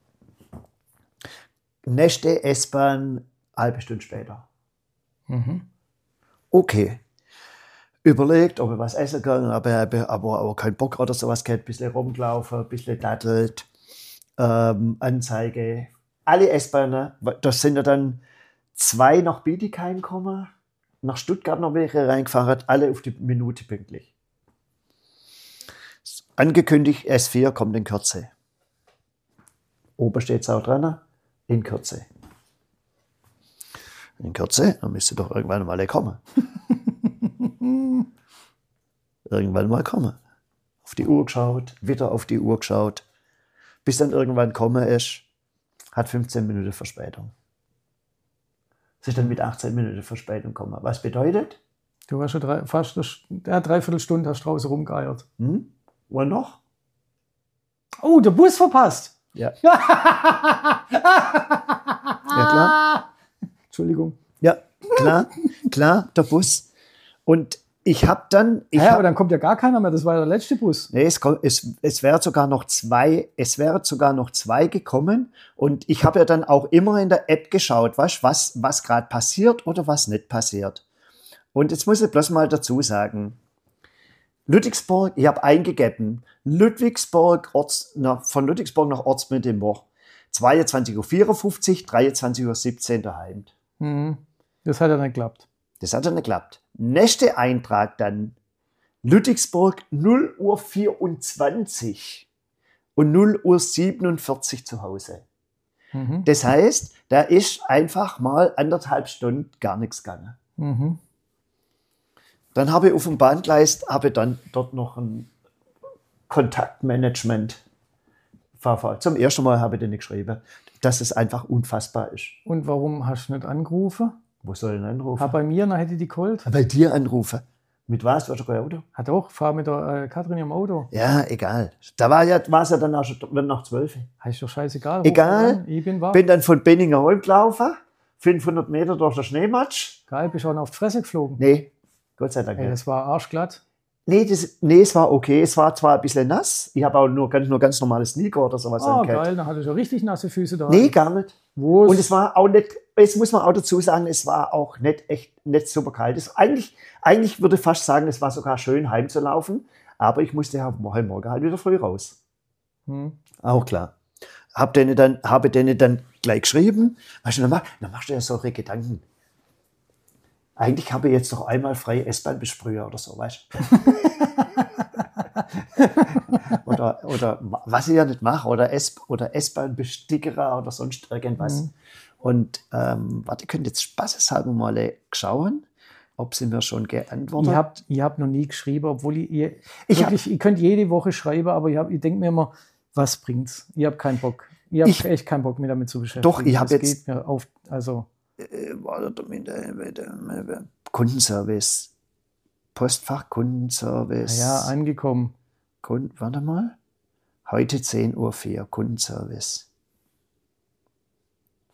Speaker 1: Nächste S-Bahn, halbe Stunde später.
Speaker 2: Mhm.
Speaker 1: Okay. Überlegt, ob ich was essen kann, aber, aber, aber keinen Bock oder sowas gehabt. Ein bisschen rumgelaufen, ein bisschen dattelt. Ähm, Anzeige. Alle S-Bahnen, das sind ja dann zwei nach Bietigheim gekommen, nach Stuttgart noch welche reingefahren, alle auf die Minute pünktlich. Angekündigt, S vier kommt in Kürze. Oben steht es auch dran, in Kürze. In Kürze, dann müsste doch irgendwann mal kommen. Irgendwann mal kommen. Auf die Uhr geschaut, wieder auf die Uhr geschaut, bis dann irgendwann kommen ist, hat fünfzehn Minuten Verspätung. Es ist dann mit achtzehn Minuten Verspätung gekommen. Was bedeutet?
Speaker 2: Du warst schon drei, fast eine, ja, dreiviertel Stunde hast draußen rumgeeiert.
Speaker 1: Hm? Und noch?
Speaker 2: Oh, der Bus verpasst.
Speaker 1: Ja.
Speaker 2: ja,
Speaker 1: klar.
Speaker 2: Entschuldigung.
Speaker 1: Ja, klar, klar, der Bus. Und ich habe dann... Ich
Speaker 2: ja,
Speaker 1: hab,
Speaker 2: aber dann kommt ja gar keiner mehr. Das war der letzte Bus.
Speaker 1: Nee, es, es, es wäre sogar noch zwei, es wäre sogar noch zwei gekommen. Und ich habe ja dann auch immer in der App geschaut, weißt, was, was gerade passiert oder was nicht passiert. Und jetzt muss ich bloß mal dazu sagen, Ludwigsburg, ich habe eingegeben, Ludwigsburg, Orts, na, von Ludwigsburg nach Ortsmittelmoor, zweiundzwanzig Uhr vierundfünfzig, dreiundzwanzig Uhr siebzehn daheim.
Speaker 2: Mhm. Das hat ja nicht geklappt.
Speaker 1: Das hat ja nicht geklappt. Nächster Eintrag dann, Ludwigsburg null Uhr vierundzwanzig und null Uhr siebenundvierzig zu Hause.
Speaker 2: Mhm.
Speaker 1: Das heißt, da ist einfach mal anderthalb Stunden gar nichts gegangen.
Speaker 2: Mhm.
Speaker 1: Dann habe ich auf dem Bahngleis, habe dann dort noch ein Kontaktmanagement. Zum ersten Mal habe ich denen geschrieben, dass es einfach unfassbar ist.
Speaker 2: Und warum hast du nicht angerufen?
Speaker 1: Wo soll ich denn anrufen?
Speaker 2: Hat bei mir, dann hätte ich die geholt.
Speaker 1: Bei dir anrufen. Mit was? Du hast doch kein Auto?
Speaker 2: Hat auch, fahr mit der äh, Katrin im Auto.
Speaker 1: Ja, egal. Da war ja, war es ja dann auch schon nach zwölf.
Speaker 2: Heißt doch scheißegal.
Speaker 1: Egal.
Speaker 2: Ich bin wach.
Speaker 1: Bin dann von Benninger Holm gelaufen, fünfhundert Meter durch den Schneematsch.
Speaker 2: Geil, bist du auch noch auf die Fresse geflogen?
Speaker 1: Nee, Gott sei Dank
Speaker 2: Ey,
Speaker 1: nicht.
Speaker 2: das war arschglatt.
Speaker 1: Nee, das, nee, es war okay. Es war zwar ein bisschen nass. Ich habe auch nur ganz, nur ganz normale Sneaker oder sowas
Speaker 2: Ah,
Speaker 1: angehabt.
Speaker 2: geil, dann hatte ich ja richtig nasse Füße da.
Speaker 1: Nee, gar nicht.
Speaker 2: Wo
Speaker 1: Und es war auch nicht, jetzt muss man auch dazu sagen, es war auch nicht echt nicht super kalt. Es, eigentlich, eigentlich würde ich fast sagen, es war sogar schön heimzulaufen, aber ich musste ja heute Morgen halt wieder früh raus.
Speaker 2: Hm.
Speaker 1: Auch klar. Hab denen dann, habe denen dann gleich geschrieben, weißt du, dann, mach, dann machst du ja solche Gedanken. Eigentlich habe ich jetzt doch einmal frei S-Bahn-Besprüher oder so, weißt du? oder, oder was ich ja nicht mache, oder, S- oder S-Bahn-Bestickerer oder sonst irgendwas.
Speaker 2: Mhm.
Speaker 1: Und ähm, warte, ihr könnt jetzt spaßeshalber mal schauen, ob sie mir schon geantwortet
Speaker 2: Ich habe ich hab noch nie geschrieben, obwohl ich, ich,
Speaker 1: Ich
Speaker 2: wirklich, ich könnte jede Woche schreiben, aber ich, hab, ich denke mir immer, was bringt's? Ich habe keinen Bock. Ich habe echt keinen Bock, mich damit zu beschäftigen.
Speaker 1: Doch, ich habe
Speaker 2: Das
Speaker 1: jetzt-
Speaker 2: geht mir auf, also
Speaker 1: äh, warte, mit, äh, mit, äh, mit, Kundenservice. Postfach Kundenservice.
Speaker 2: ja, angekommen.
Speaker 1: Kunden, warte mal. Heute zehn Uhr vier, Kundenservice.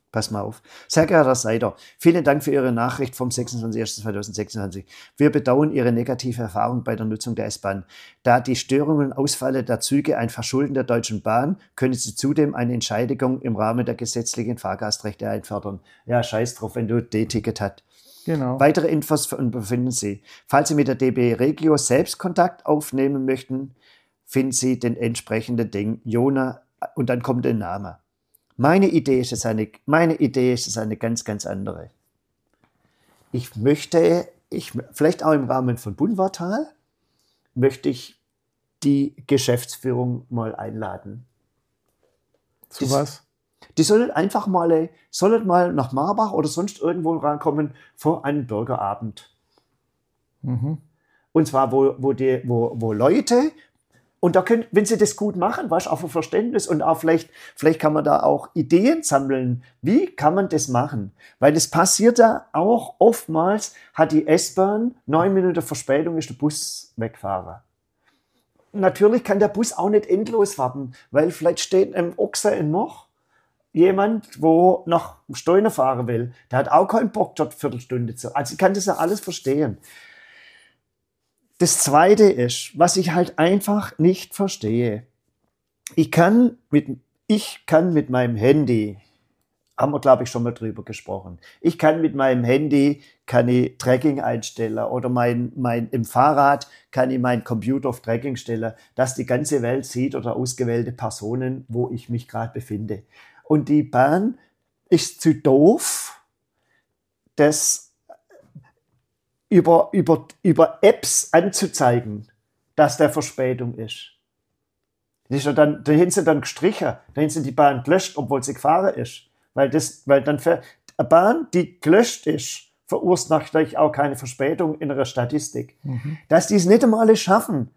Speaker 1: Pass mal auf. Sehr geehrter Seider, vielen Dank für Ihre Nachricht vom sechsundzwanzigster erster zweitausendsechsundzwanzig. Wir bedauern Ihre negative Erfahrung bei der Nutzung der S-Bahn. Da die Störungen und Ausfälle der Züge ein Verschulden der Deutschen Bahn, können Sie zudem eine Entschädigung im Rahmen der gesetzlichen Fahrgastrechte einfordern. Ja, scheiß drauf, wenn du D-Ticket hast.
Speaker 2: Genau.
Speaker 1: Weitere Infos befinden Sie. Falls Sie mit der D B Regio selbst Kontakt aufnehmen möchten, finden Sie den entsprechenden Ding, Jona, und dann kommt der Name. Meine Idee ist es eine, meine Idee ist es eine ganz, ganz andere. Ich möchte, ich, vielleicht auch im Rahmen von Bunwartal, möchte ich die Geschäftsführung mal einladen.
Speaker 2: Zu
Speaker 1: die,
Speaker 2: was?
Speaker 1: Die sollen einfach mal, sollen mal nach Marbach oder sonst irgendwo rankommen vor einem Bürgerabend.
Speaker 2: Mhm.
Speaker 1: Und zwar, wo, wo, die, wo, wo Leute... Und da können, wenn sie das gut machen, weißt du, auch für Verständnis und auch vielleicht, vielleicht kann man da auch Ideen sammeln. Wie kann man das machen? Weil es passiert ja auch oftmals, hat die S-Bahn neun Minuten Verspätung, ist der Bus weggefahren. Natürlich kann der Bus auch nicht endlos warten, weil vielleicht steht im Ochser in Moch jemand, wo nach Steine fahren will. Der hat auch keinen Bock, dort eine Viertelstunde zu. Also ich kann das ja alles verstehen. Das Zweite ist, was ich halt einfach nicht verstehe. Ich kann mit, ich kann mit meinem Handy, haben wir glaube ich schon mal drüber gesprochen, ich kann mit meinem Handy, kann ich Tracking einstellen oder mein, mein, im Fahrrad kann ich meinen Computer auf Tracking stellen, dass die ganze Welt sieht oder ausgewählte Personen, wo ich mich gerade befinde. Und die Bahn ist zu doof, das Über, über, über Apps anzuzeigen, dass der Verspätung ist. Das ist ja dann, da haben sie dann gestrichen, da haben sie die Bahn gelöscht, obwohl sie gefahren ist. Weil, das, weil dann für eine Bahn, die gelöscht ist, verursacht natürlich auch keine Verspätung in einer Statistik. Mhm. Dass die es nicht einmal schaffen,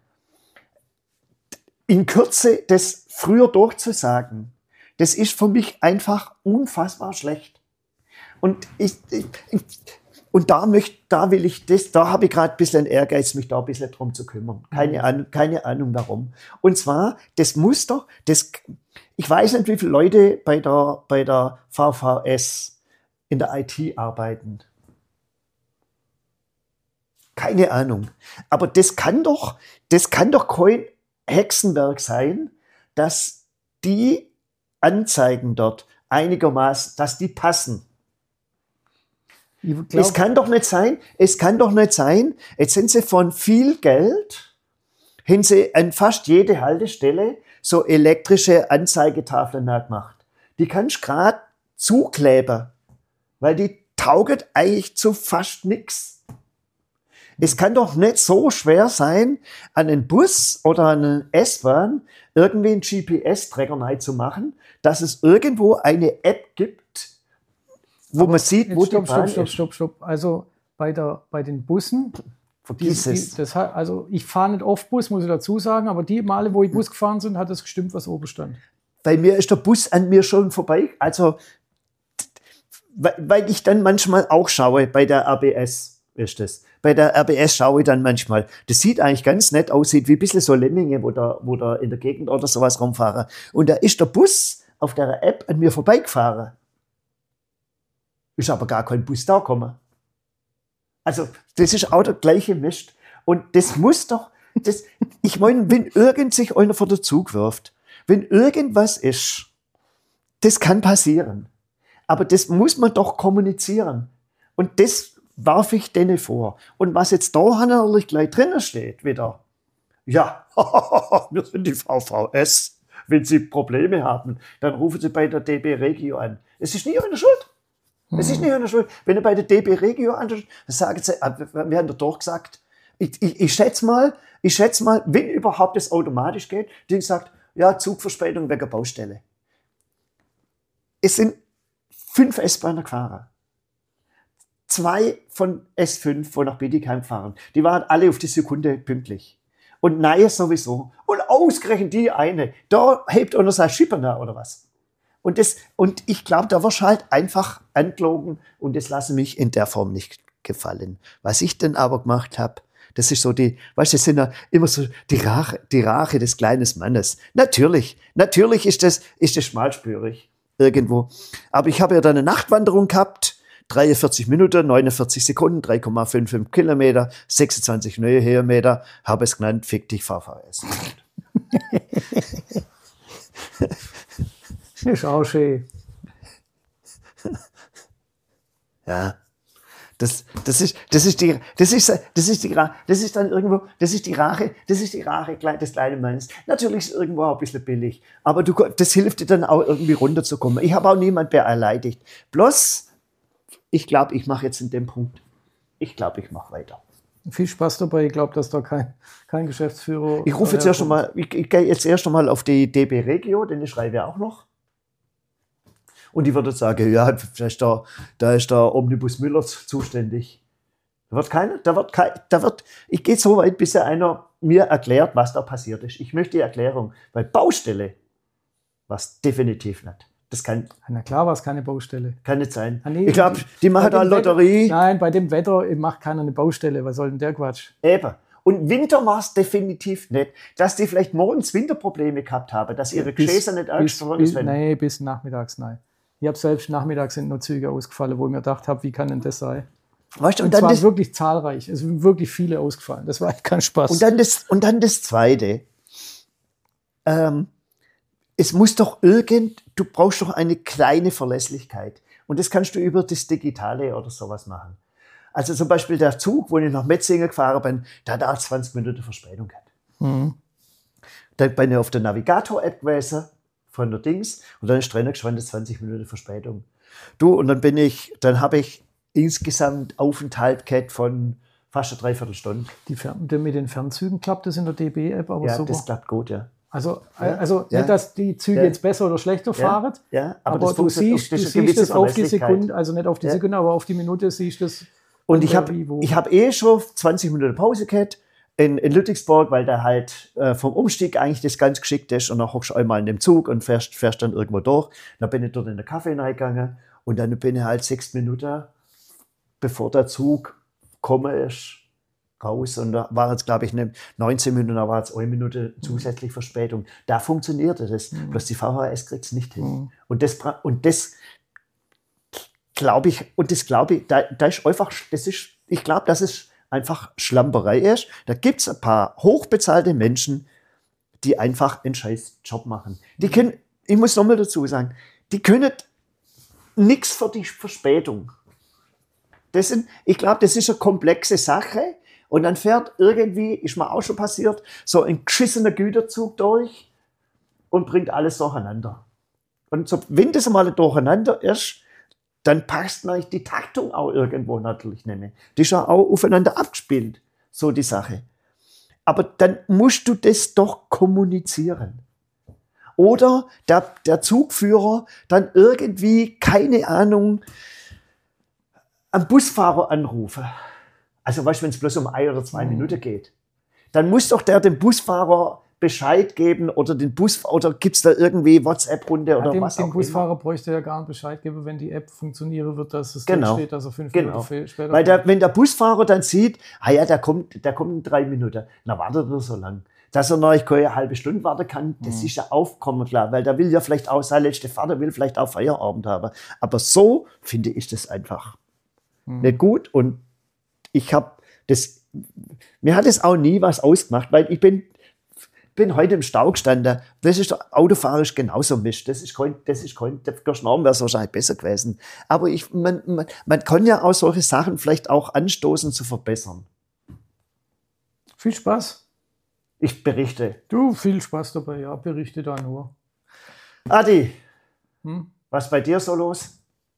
Speaker 1: in Kürze das früher durchzusagen, das ist für mich einfach unfassbar schlecht. Und ich, ich, ich Und da möchte, da will ich das, da habe ich gerade ein bisschen Ehrgeiz, mich da ein bisschen drum zu kümmern. Keine Ahnung, keine Ahnung warum. Und zwar, das muss doch, das, ich weiß nicht, wie viele Leute bei der, bei der V V S in der I T arbeiten. Keine Ahnung. Aber das kann doch, das kann doch kein Hexenwerk sein, dass die Anzeigen dort einigermaßen, dass die passen. Glaub, es kann doch nicht sein, es kann doch nicht sein, jetzt sind sie von viel Geld, haben sie an fast jede Haltestelle so elektrische Anzeigetafeln gemacht. Die kannst du gerade zukleben, weil die taugen eigentlich zu fast nichts. Es kann doch nicht so schwer sein, an einen Bus oder an einen S-Bahn irgendwie einen G P S-Tracker rein zu machen, dass es irgendwo eine App gibt, wo
Speaker 2: aber
Speaker 1: man sieht, wo
Speaker 2: stopp,
Speaker 1: die Bahn
Speaker 2: stopp,
Speaker 1: ist.
Speaker 2: stopp, stopp, stopp. Also bei, der, bei den Bussen,
Speaker 1: vergiss
Speaker 2: die,
Speaker 1: es.
Speaker 2: Die, das, also ich fahre nicht oft Bus, muss ich dazu sagen, aber die Male, wo ich Bus gefahren bin, hat das gestimmt, was oben stand.
Speaker 1: Bei mir ist der Bus an mir schon vorbei. Also, weil ich dann manchmal auch schaue, bei der R B S ist das. Bei der R B S schaue ich dann manchmal. Das sieht eigentlich ganz nett aus, sieht wie ein bisschen so Lemminge, wo da, wo da in der Gegend oder sowas rumfahren. Und da ist der Bus auf der App an mir vorbeigefahren. Ist aber gar kein Bus da gekommen. Also, das ist auch der gleiche Mist. Und das muss doch, das, ich meine, wenn irgend sich einer vor den Zug wirft, wenn irgendwas ist, das kann passieren. Aber das muss man doch kommunizieren. Und das warf ich denen vor. Und was jetzt da natürlich gleich drinnen steht, wieder, ja, wir sind die V V S. Wenn Sie Probleme haben, dann rufen Sie bei der D B Regio an. Es ist nie Ihre Schuld. Es ist nicht Ihre Schuld. Wenn ihr bei der D B Regio anruft, dann sagen Sie, wir haben doch gesagt, ich, ich, ich schätze mal, ich schätze mal, wenn überhaupt das automatisch geht, die sagt, ja, Zugverspätung wegen der Baustelle. Es sind fünf S-Bahner gefahren. Zwei von S fünf, wo nach Bietigheim gefahren. Die waren alle auf die Sekunde pünktlich. Und nein, sowieso. Und ausgerechnet die eine, da hebt einer sein Schipperner oder was. Und, das, und ich glaube, da wirst du halt einfach angelogen und das lasse mich in der Form nicht gefallen. Was ich dann aber gemacht habe, das ist so die, weißt du, das sind ja immer so die Rache, die Rache des kleinen Mannes. Natürlich, natürlich ist das, ist das schmalspürig. irgendwo. Aber ich habe ja dann eine Nachtwanderung gehabt, dreiundvierzig Minuten, neunundvierzig Sekunden, drei Komma fünfundfünfzig Kilometer, sechsundzwanzig neue Höhenmeter, habe es genannt, fick dich V V S.
Speaker 2: Ist auch schön.
Speaker 1: Ja. Das, das ist, das ist die, das ist, das ist die, das ist dann irgendwo, das ist die Rache, das ist die Rache des kleinen Mannes. Natürlich ist es irgendwo auch ein bisschen billig, aber du, das hilft dir dann auch irgendwie runterzukommen. Ich habe auch niemand beleidigt. Bloß, ich glaube, ich mache jetzt in dem Punkt, ich glaube, ich mache weiter.
Speaker 2: Viel Spaß dabei. Ich glaube, dass da kein, kein Geschäftsführer.
Speaker 1: Ich rufe jetzt erst einmal, ich, ich gehe jetzt erst einmal auf die D B Regio, denn ich schreibe ja auch noch. Und die würde sagen, ja, da ist der, da ist der Omnibus Müller zuständig. Da wird keiner, da wird kein, da wird, ich gehe so weit, bis einer mir erklärt, was da passiert ist. Ich möchte die Erklärung, weil Baustelle war es definitiv nicht. Das kann,
Speaker 2: Na klar war es keine Baustelle.
Speaker 1: kann nicht sein.
Speaker 2: Ah, nee,
Speaker 1: ich glaube, die machen da Lotterie.
Speaker 2: Wetter, nein, bei dem Wetter macht keiner eine Baustelle. Was soll denn der Quatsch?
Speaker 1: Eben. Und Winter war es definitiv nicht. Dass die vielleicht morgens Winterprobleme gehabt haben, dass ihre Gräser nicht
Speaker 2: angesprochen werden. Nein, bis nachmittags, nein. Ich habe selbst nachmittags sind noch Züge ausgefallen, wo ich mir gedacht habe, wie kann denn das sein? Weißt du, und, und zwar das, wirklich zahlreich. Es sind wirklich viele ausgefallen. Das war kein Spaß.
Speaker 1: Und dann das, und dann das Zweite. Ähm, es muss doch irgend, du brauchst doch eine kleine Verlässlichkeit. Und das kannst du über das Digitale oder sowas machen. Also zum Beispiel der Zug, wo ich nach Metzingen gefahren bin, da hat er zwanzig Minuten Verspätung gehabt. Mhm. Dann bin ich auf der Navigator-App gewesen, von der Dings, und dann ist drin gestanden, zwanzig Minuten Verspätung. Du, und dann bin ich, dann habe ich insgesamt Aufenthalt gehabt von fast eine Dreiviertelstunde.
Speaker 2: Die Fern- mit den Fernzügen klappt das in der D B-App, aber
Speaker 1: ja,
Speaker 2: super.
Speaker 1: Das klappt gut, ja.
Speaker 2: Also,
Speaker 1: ja,
Speaker 2: also
Speaker 1: ja.
Speaker 2: nicht, dass die Züge
Speaker 1: ja.
Speaker 2: jetzt besser oder schlechter
Speaker 1: ja.
Speaker 2: fahren,
Speaker 1: ja, aber,
Speaker 2: aber
Speaker 1: das
Speaker 2: du siehst, du siehst das auf die Sekunde, also nicht auf die ja. Sekunde, aber auf die Minute siehst du das.
Speaker 1: Und ich habe ich hab eh schon zwanzig Minuten Pause gehabt in, in Ludwigsburg, weil da halt äh, vom Umstieg eigentlich das ganz geschickt ist und dann hockst du einmal in dem Zug und fährst, fährst dann irgendwo durch. Dann bin ich dort in den Kaffee reingegangen und dann bin ich halt sechs Minuten, bevor der Zug komme ist, raus. Und da war jetzt, glaube ich, neunzehn Minuten, da war jetzt eine Minute zusätzlich Verspätung. Da funktionierte das. Mhm. Bloß die V H S kriegt es nicht hin. Mhm. Und das, und das glaube ich, und das glaube ich, da, da ist einfach, das ist, ich glaube, dass es einfach Schlamperei ist. Da gibt es ein paar hochbezahlte Menschen, die einfach einen scheiß Job machen. Die können, ich muss nochmal dazu sagen, die können nichts für die Verspätung. Das sind, ich glaube, das ist eine komplexe Sache. Und dann fährt irgendwie, ist mir auch schon passiert, so ein geschissener Güterzug durch und bringt alles durcheinander. Und so, wenn das mal durcheinander ist, dann passt natürlich die Taktung auch irgendwo natürlich nicht mehr. Die ist ja auch aufeinander abgespielt, so die Sache. Aber dann musst du das doch kommunizieren. Oder der, der Zugführer dann irgendwie, keine Ahnung, einen Busfahrer anrufen. Also weißt du, wenn es bloß um ein oder zwei mhm. Minuten geht, dann muss doch der dem Busfahrer Bescheid geben oder den Bus oder gibt es da irgendwie WhatsApp-Runde oder
Speaker 2: ja, dem,
Speaker 1: was
Speaker 2: dem
Speaker 1: auch
Speaker 2: Busfahrer
Speaker 1: immer.
Speaker 2: Bräuchte ja gar nicht Bescheid geben, wenn die App funktionieren wird, dass es
Speaker 1: genau.
Speaker 2: steht, dass er fünf
Speaker 1: genau.
Speaker 2: Minuten später
Speaker 1: Weil der, wenn der Busfahrer dann sieht, ah ja, der kommt, der kommt in drei Minuten, dann wartet er so lang. Dass er noch eine halbe Stunde warten kann, das mhm. ist ja aufkommen klar, weil der will ja vielleicht auch seine letzte Fahrt, der will vielleicht auch Feierabend haben. Aber so finde ich das einfach mhm. nicht gut und ich habe das, mir hat es auch nie was ausgemacht, weil ich bin bin heute im Stau gestanden. Das ist autofahrisch genauso Mist. Das ist kein, das ist kein, der Schnorren wäre es wahrscheinlich besser gewesen. Aber ich, man, man, man kann ja auch solche Sachen vielleicht auch anstoßen zu verbessern.
Speaker 2: Viel Spaß.
Speaker 1: Ich berichte.
Speaker 2: Du, viel Spaß dabei, ja, berichte da nur.
Speaker 1: Adi, hm? Was bei dir so los?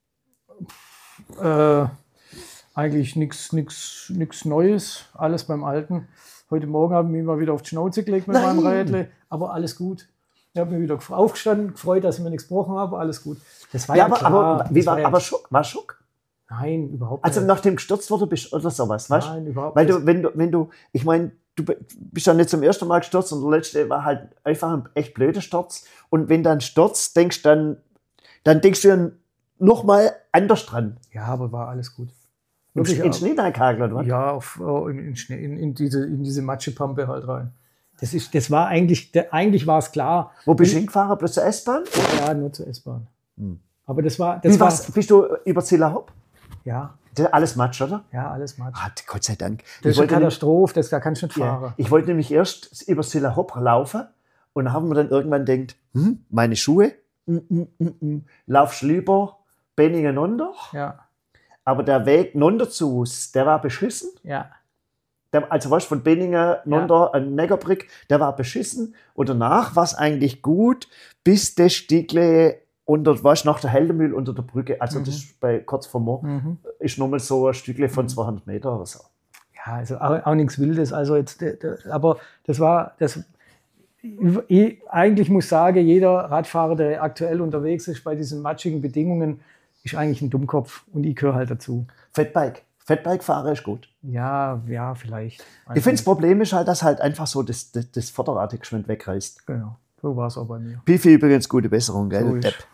Speaker 2: Äh, eigentlich nichts nix, nix Neues, alles beim Alten. Heute Morgen habe ich mich mal wieder auf die Schnauze gelegt mit Nein. meinem Rädle, aber alles gut. Ich habe mich wieder aufgestanden, gefreut, dass ich mir nichts gebrochen habe, alles gut.
Speaker 1: Das war ja, ja aber, klar. Aber, wie war, war ja aber Schock? War Schock?
Speaker 2: Nein, überhaupt
Speaker 1: also
Speaker 2: nicht.
Speaker 1: Also nachdem gestürzt wurde bist oder sowas, weißt?
Speaker 2: Nein, überhaupt
Speaker 1: Weil
Speaker 2: nicht.
Speaker 1: du, wenn du, wenn du, ich meine, du bist ja nicht zum ersten Mal gestürzt und der letzte war halt einfach ein echt blöder Sturz. Und wenn dann stürzt, denkst dann, dann denkst du ja noch mal anders dran.
Speaker 2: Ja, aber war alles gut.
Speaker 1: Wirklich in Schnee reingehagelt, oder?
Speaker 2: Ja, auf, in, in, Schnee, in, in diese, in diese Matschepampe halt rein. Das, ist, das war eigentlich, der, eigentlich war es klar.
Speaker 1: Wo bist du hingefahren? Bloß zur S-Bahn?
Speaker 2: Ja, nur zur S-Bahn. Hm. Aber das war... Das
Speaker 1: Wie
Speaker 2: war
Speaker 1: war's? Bist du über Zilla Hopp?
Speaker 2: Ja.
Speaker 1: Das alles Matsch, oder?
Speaker 2: Ja, alles Matsch.
Speaker 1: Ah, Gott sei Dank.
Speaker 2: Das
Speaker 1: ich
Speaker 2: ist eine Katastrophe, das, da kannst du nicht
Speaker 1: ja,
Speaker 2: fahren.
Speaker 1: ich wollte nämlich erst über Zilla Hopp laufen und haben wir dann irgendwann gedacht, hm, meine Schuhe, mm, mm, mm, mm, laufst lieber Benningen runter.
Speaker 2: Ja.
Speaker 1: Aber der Weg runter zu, der war beschissen.
Speaker 2: Ja.
Speaker 1: Der, also was von Benningen runter ja. an Neckarbrück, der war beschissen. Und danach war es eigentlich gut, bis das Stiegle unter, was nach der Heldemühl unter der Brücke, also mhm. das ist bei kurz vor Moor, mhm. ist nochmal so ein Stückle von zweihundert Meter oder so.
Speaker 2: Ja, also auch, auch nichts Wildes. Also jetzt, aber das war, das, ich, eigentlich muss ich sagen, jeder Radfahrer, der aktuell unterwegs ist bei diesen matschigen Bedingungen, ist eigentlich ein Dummkopf und ich gehöre halt dazu.
Speaker 1: Fatbike. Fatbike-Fahrer ist gut.
Speaker 2: Ja, ja, vielleicht.
Speaker 1: Ich finde, das Problem ist halt, dass halt einfach so das, das, das Vorderrad geschwind wegreißt.
Speaker 2: Genau, so war es auch bei mir.
Speaker 1: Pifi übrigens, gute Besserung, gell?
Speaker 2: So
Speaker 1: Depp.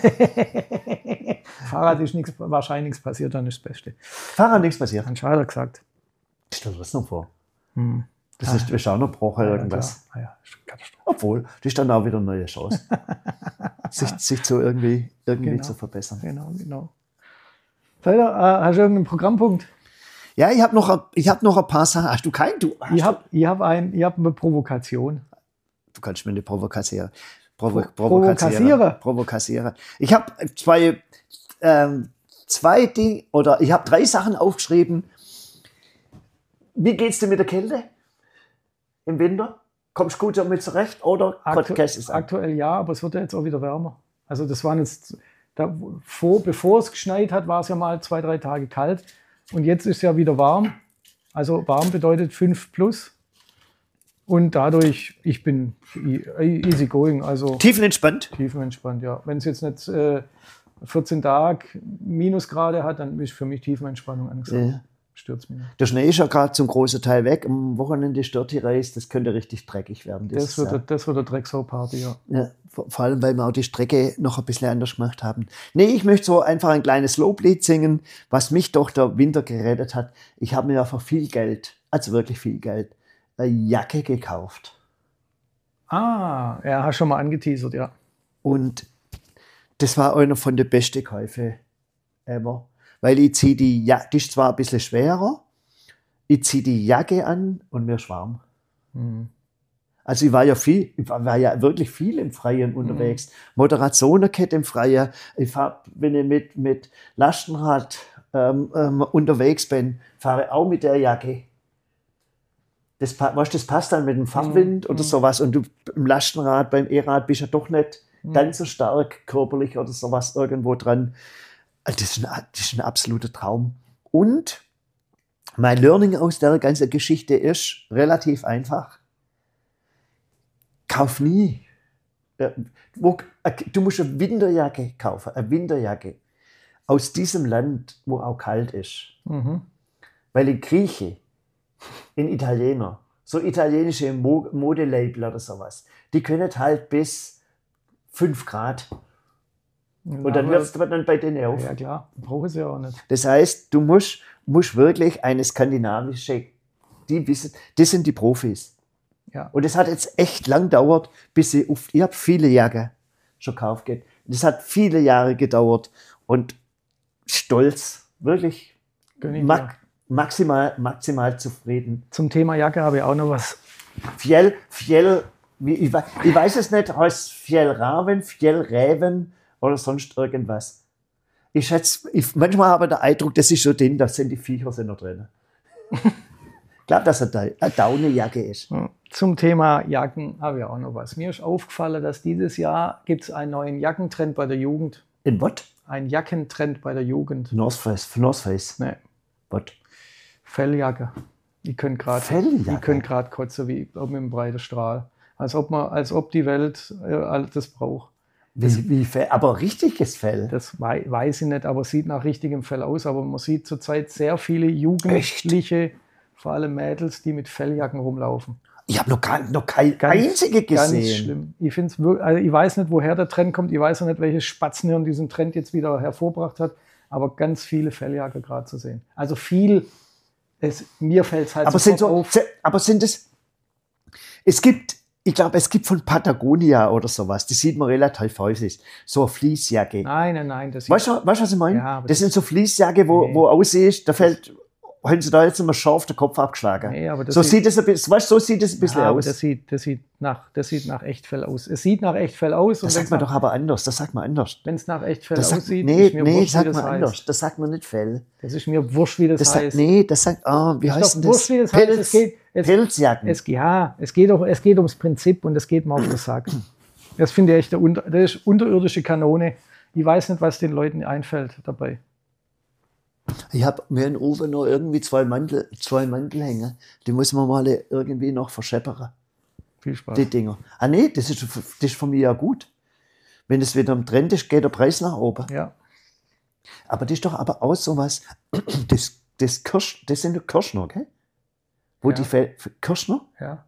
Speaker 2: Fahrrad ist nichts, wahrscheinlich nichts passiert, dann ist das Beste.
Speaker 1: Fahrrad nichts passiert?
Speaker 2: Hat Scheider gesagt.
Speaker 1: Stell dir das noch vor.
Speaker 2: Hm.
Speaker 1: Das ist, wir schauen noch Broche
Speaker 2: ja,
Speaker 1: irgendwas.
Speaker 2: Ja, ja, Katastrophe.
Speaker 1: Obwohl, das ist dann auch wieder eine neue Chance, sich, sich so irgendwie, irgendwie
Speaker 2: genau.
Speaker 1: zu verbessern.
Speaker 2: Genau, genau. Scheider, äh, hast du irgendeinen Programmpunkt?
Speaker 1: Ja, ich habe noch, hab noch ein paar Sachen. Hast du keinen? Du,
Speaker 2: ich habe hab ein, hab eine Provokation.
Speaker 1: Du kannst mir eine Provokation. Provo
Speaker 2: Pro Provokaziere.
Speaker 1: Provokaziere. Ich habe zwei, ähm, zwei Dinge, oder ich habe drei Sachen aufgeschrieben. Wie geht's dir mit der Kälte im Winter? Kommst du gut damit zurecht oder
Speaker 2: Aktu aktuell ja, aber es wird ja jetzt auch wieder wärmer. Also das waren jetzt, da, vor, bevor es geschneit hat, war es ja mal zwei, drei Tage kalt und jetzt ist es ja wieder warm. Also warm bedeutet fünf plus. Und dadurch, ich bin easy going. Also
Speaker 1: tiefenentspannt?
Speaker 2: Tiefenentspannt, ja. Wenn es jetzt nicht äh, vierzehn Tage Minusgrade hat, dann ist für mich Tiefenentspannung angesagt. Ja. Stürzt mich nicht.
Speaker 1: Der Schnee ist ja gerade zum großen Teil weg. Am Wochenende stört die Reise. Das könnte richtig dreckig werden.
Speaker 2: Das wird, Jahr. das wird eine Drecksau-Party, ja.
Speaker 1: ja. Vor allem, weil wir auch die Strecke noch ein bisschen anders gemacht haben. Nee, ich möchte so einfach ein kleines Loblied singen, was mich doch der Winter gerettet hat. Ich habe mir ja für viel Geld, also wirklich viel Geld, eine Jacke gekauft.
Speaker 2: Ah, ja, hast schon mal angeteasert, ja.
Speaker 1: Und das war einer von den besten Käufen ever. Weil ich ziehe die Jacke, die ist zwar ein bisschen schwerer, ich ziehe die Jacke an und mir ist warm. Mhm. Also ich war ja viel, ich war ja wirklich viel im Freien unterwegs. Mhm. Moderation geht im Freien. Ich fahr, wenn ich mit, mit Lastenrad ähm, ähm, unterwegs bin, fahre auch mit der Jacke. Das, weißt, das passt dann mit dem Fahrtwind mhm. oder sowas. Und du im Lastenrad, beim E-Rad bist ja doch nicht mhm. ganz so stark körperlich oder sowas irgendwo dran. Das ist, ein, das ist ein absoluter Traum. Und mein Learning aus der ganzen Geschichte ist relativ einfach. Kauf nie. Äh, wo, äh, du musst eine Winterjacke kaufen, eine Winterjacke aus diesem Land, wo auch kalt ist. Mhm. Weil in Grieche, in Italiener, so italienische Mo Modelabel oder sowas, die können halt bis fünf Grad. Und ja, dann hört es dann bei denen auf.
Speaker 2: Ja klar, brauche ich ja auch nicht.
Speaker 1: Das heißt, du musst, musst wirklich eine skandinavische, die wissen, das sind die Profis.
Speaker 2: Ja.
Speaker 1: Und es hat jetzt echt lang gedauert, bis ich auf, ich habe viele Jahre schon gekauft. Das hat viele Jahre gedauert und stolz, wirklich ma maximal, maximal zufrieden.
Speaker 2: Zum Thema Jacke habe ich auch noch was.
Speaker 1: Fjell, Fjell, wie, ich, ich weiß es nicht, heißt Fjellraven, Fjellräven oder sonst irgendwas. Ich schätze, ich, manchmal habe ich den Eindruck, das ist so drin, da sind die Viecher sind noch drin. Ich glaube, dass es eine Daunejacke ist.
Speaker 2: Zum Thema Jacken habe ich auch noch was. Mir ist aufgefallen, dass dieses Jahr gibt es einen neuen Jackentrend bei der Jugend.
Speaker 1: In was?
Speaker 2: Ein Jackentrend bei der Jugend.
Speaker 1: North Face? North Face?
Speaker 2: Nee.
Speaker 1: Was?
Speaker 2: Felljacke. Die können gerade kotzen wie mit einem breiten Strahl. Als ob, man, als ob die Welt äh, das braucht.
Speaker 1: Wie, wie Fell? Aber richtiges Fell?
Speaker 2: Das wei weiß ich nicht, aber sieht nach richtigem Fell aus. Aber man sieht zurzeit sehr viele Jugendliche, Echt? Vor allem Mädels, die mit Felljacken rumlaufen.
Speaker 1: Ich habe noch, noch keine ganz, einzige gesehen.
Speaker 2: Ganz schlimm. Ich, find's wirklich, also ich weiß nicht, woher der Trend kommt. Ich weiß auch nicht, welches Spatzenhirn diesen Trend jetzt wieder hervorgebracht hat. Aber ganz viele Felljacken gerade zu sehen. Also viel, es, mir fällt es halt
Speaker 1: aber sind so,
Speaker 2: auf.
Speaker 1: Aber sind es, es gibt Ich glaube, es gibt von Patagonia oder sowas, die sieht man relativ häufig. So eine Fließjacke.
Speaker 2: Nein, nein, nein. Das
Speaker 1: weißt du, weißt, was ich meine?
Speaker 2: Ja,
Speaker 1: das,
Speaker 2: das
Speaker 1: sind so Fließjacke, wo,
Speaker 2: nee.
Speaker 1: wo aussieht, da fällt, haben sie da jetzt immer scharf den Kopf abgeschlagen.
Speaker 2: Nee, aber das
Speaker 1: so
Speaker 2: sieht,
Speaker 1: sieht es ein bisschen, weißt, so sieht es ein bisschen
Speaker 2: ja,
Speaker 1: aus.
Speaker 2: Aber das sieht, das sieht nach, das sieht nach Echtfell aus. Es sieht nach Echtfell aus.
Speaker 1: Das sagt man doch aber anders. Das sagt man anders.
Speaker 2: Wenn es nach Echtfell
Speaker 1: das sagt,
Speaker 2: aussieht,
Speaker 1: nee,
Speaker 2: ist mir
Speaker 1: nee,
Speaker 2: wurscht,
Speaker 1: sagt
Speaker 2: wie das
Speaker 1: man
Speaker 2: heißt.
Speaker 1: anders. Das sagt man nicht Fell.
Speaker 2: Das ist mir wurscht, wie das,
Speaker 1: das
Speaker 2: heißt.
Speaker 1: Sagt, nee, das sagt, ah, wie
Speaker 2: ist
Speaker 1: heißt denn
Speaker 2: doch
Speaker 1: das?
Speaker 2: Wurscht, wie das
Speaker 1: Pelz,
Speaker 2: heißt. Es geht, es,
Speaker 1: Pelzjacken.
Speaker 2: Es, ja, es geht, auch, es geht ums Prinzip und es geht mir auf den Sack. Das finde ich echt der unter, das ist unterirdische Kanone. Ich weiß nicht, was den Leuten einfällt dabei.
Speaker 1: Ich habe mir in Ofen noch irgendwie zwei Mantel, zwei Mantel hängen. Die muss man mal irgendwie noch verscheppern.
Speaker 2: Viel Spaß.
Speaker 1: Die Dinger. Ah nee, das ist, das ist für mich ja gut. Wenn es wieder im Trend ist, geht der Preis nach oben.
Speaker 2: Ja.
Speaker 1: Aber das ist doch aber auch sowas, das, das, Kirsch, das sind Kirschner, gell? Wo
Speaker 2: Ja.
Speaker 1: die Fe Kirschner?
Speaker 2: Ja.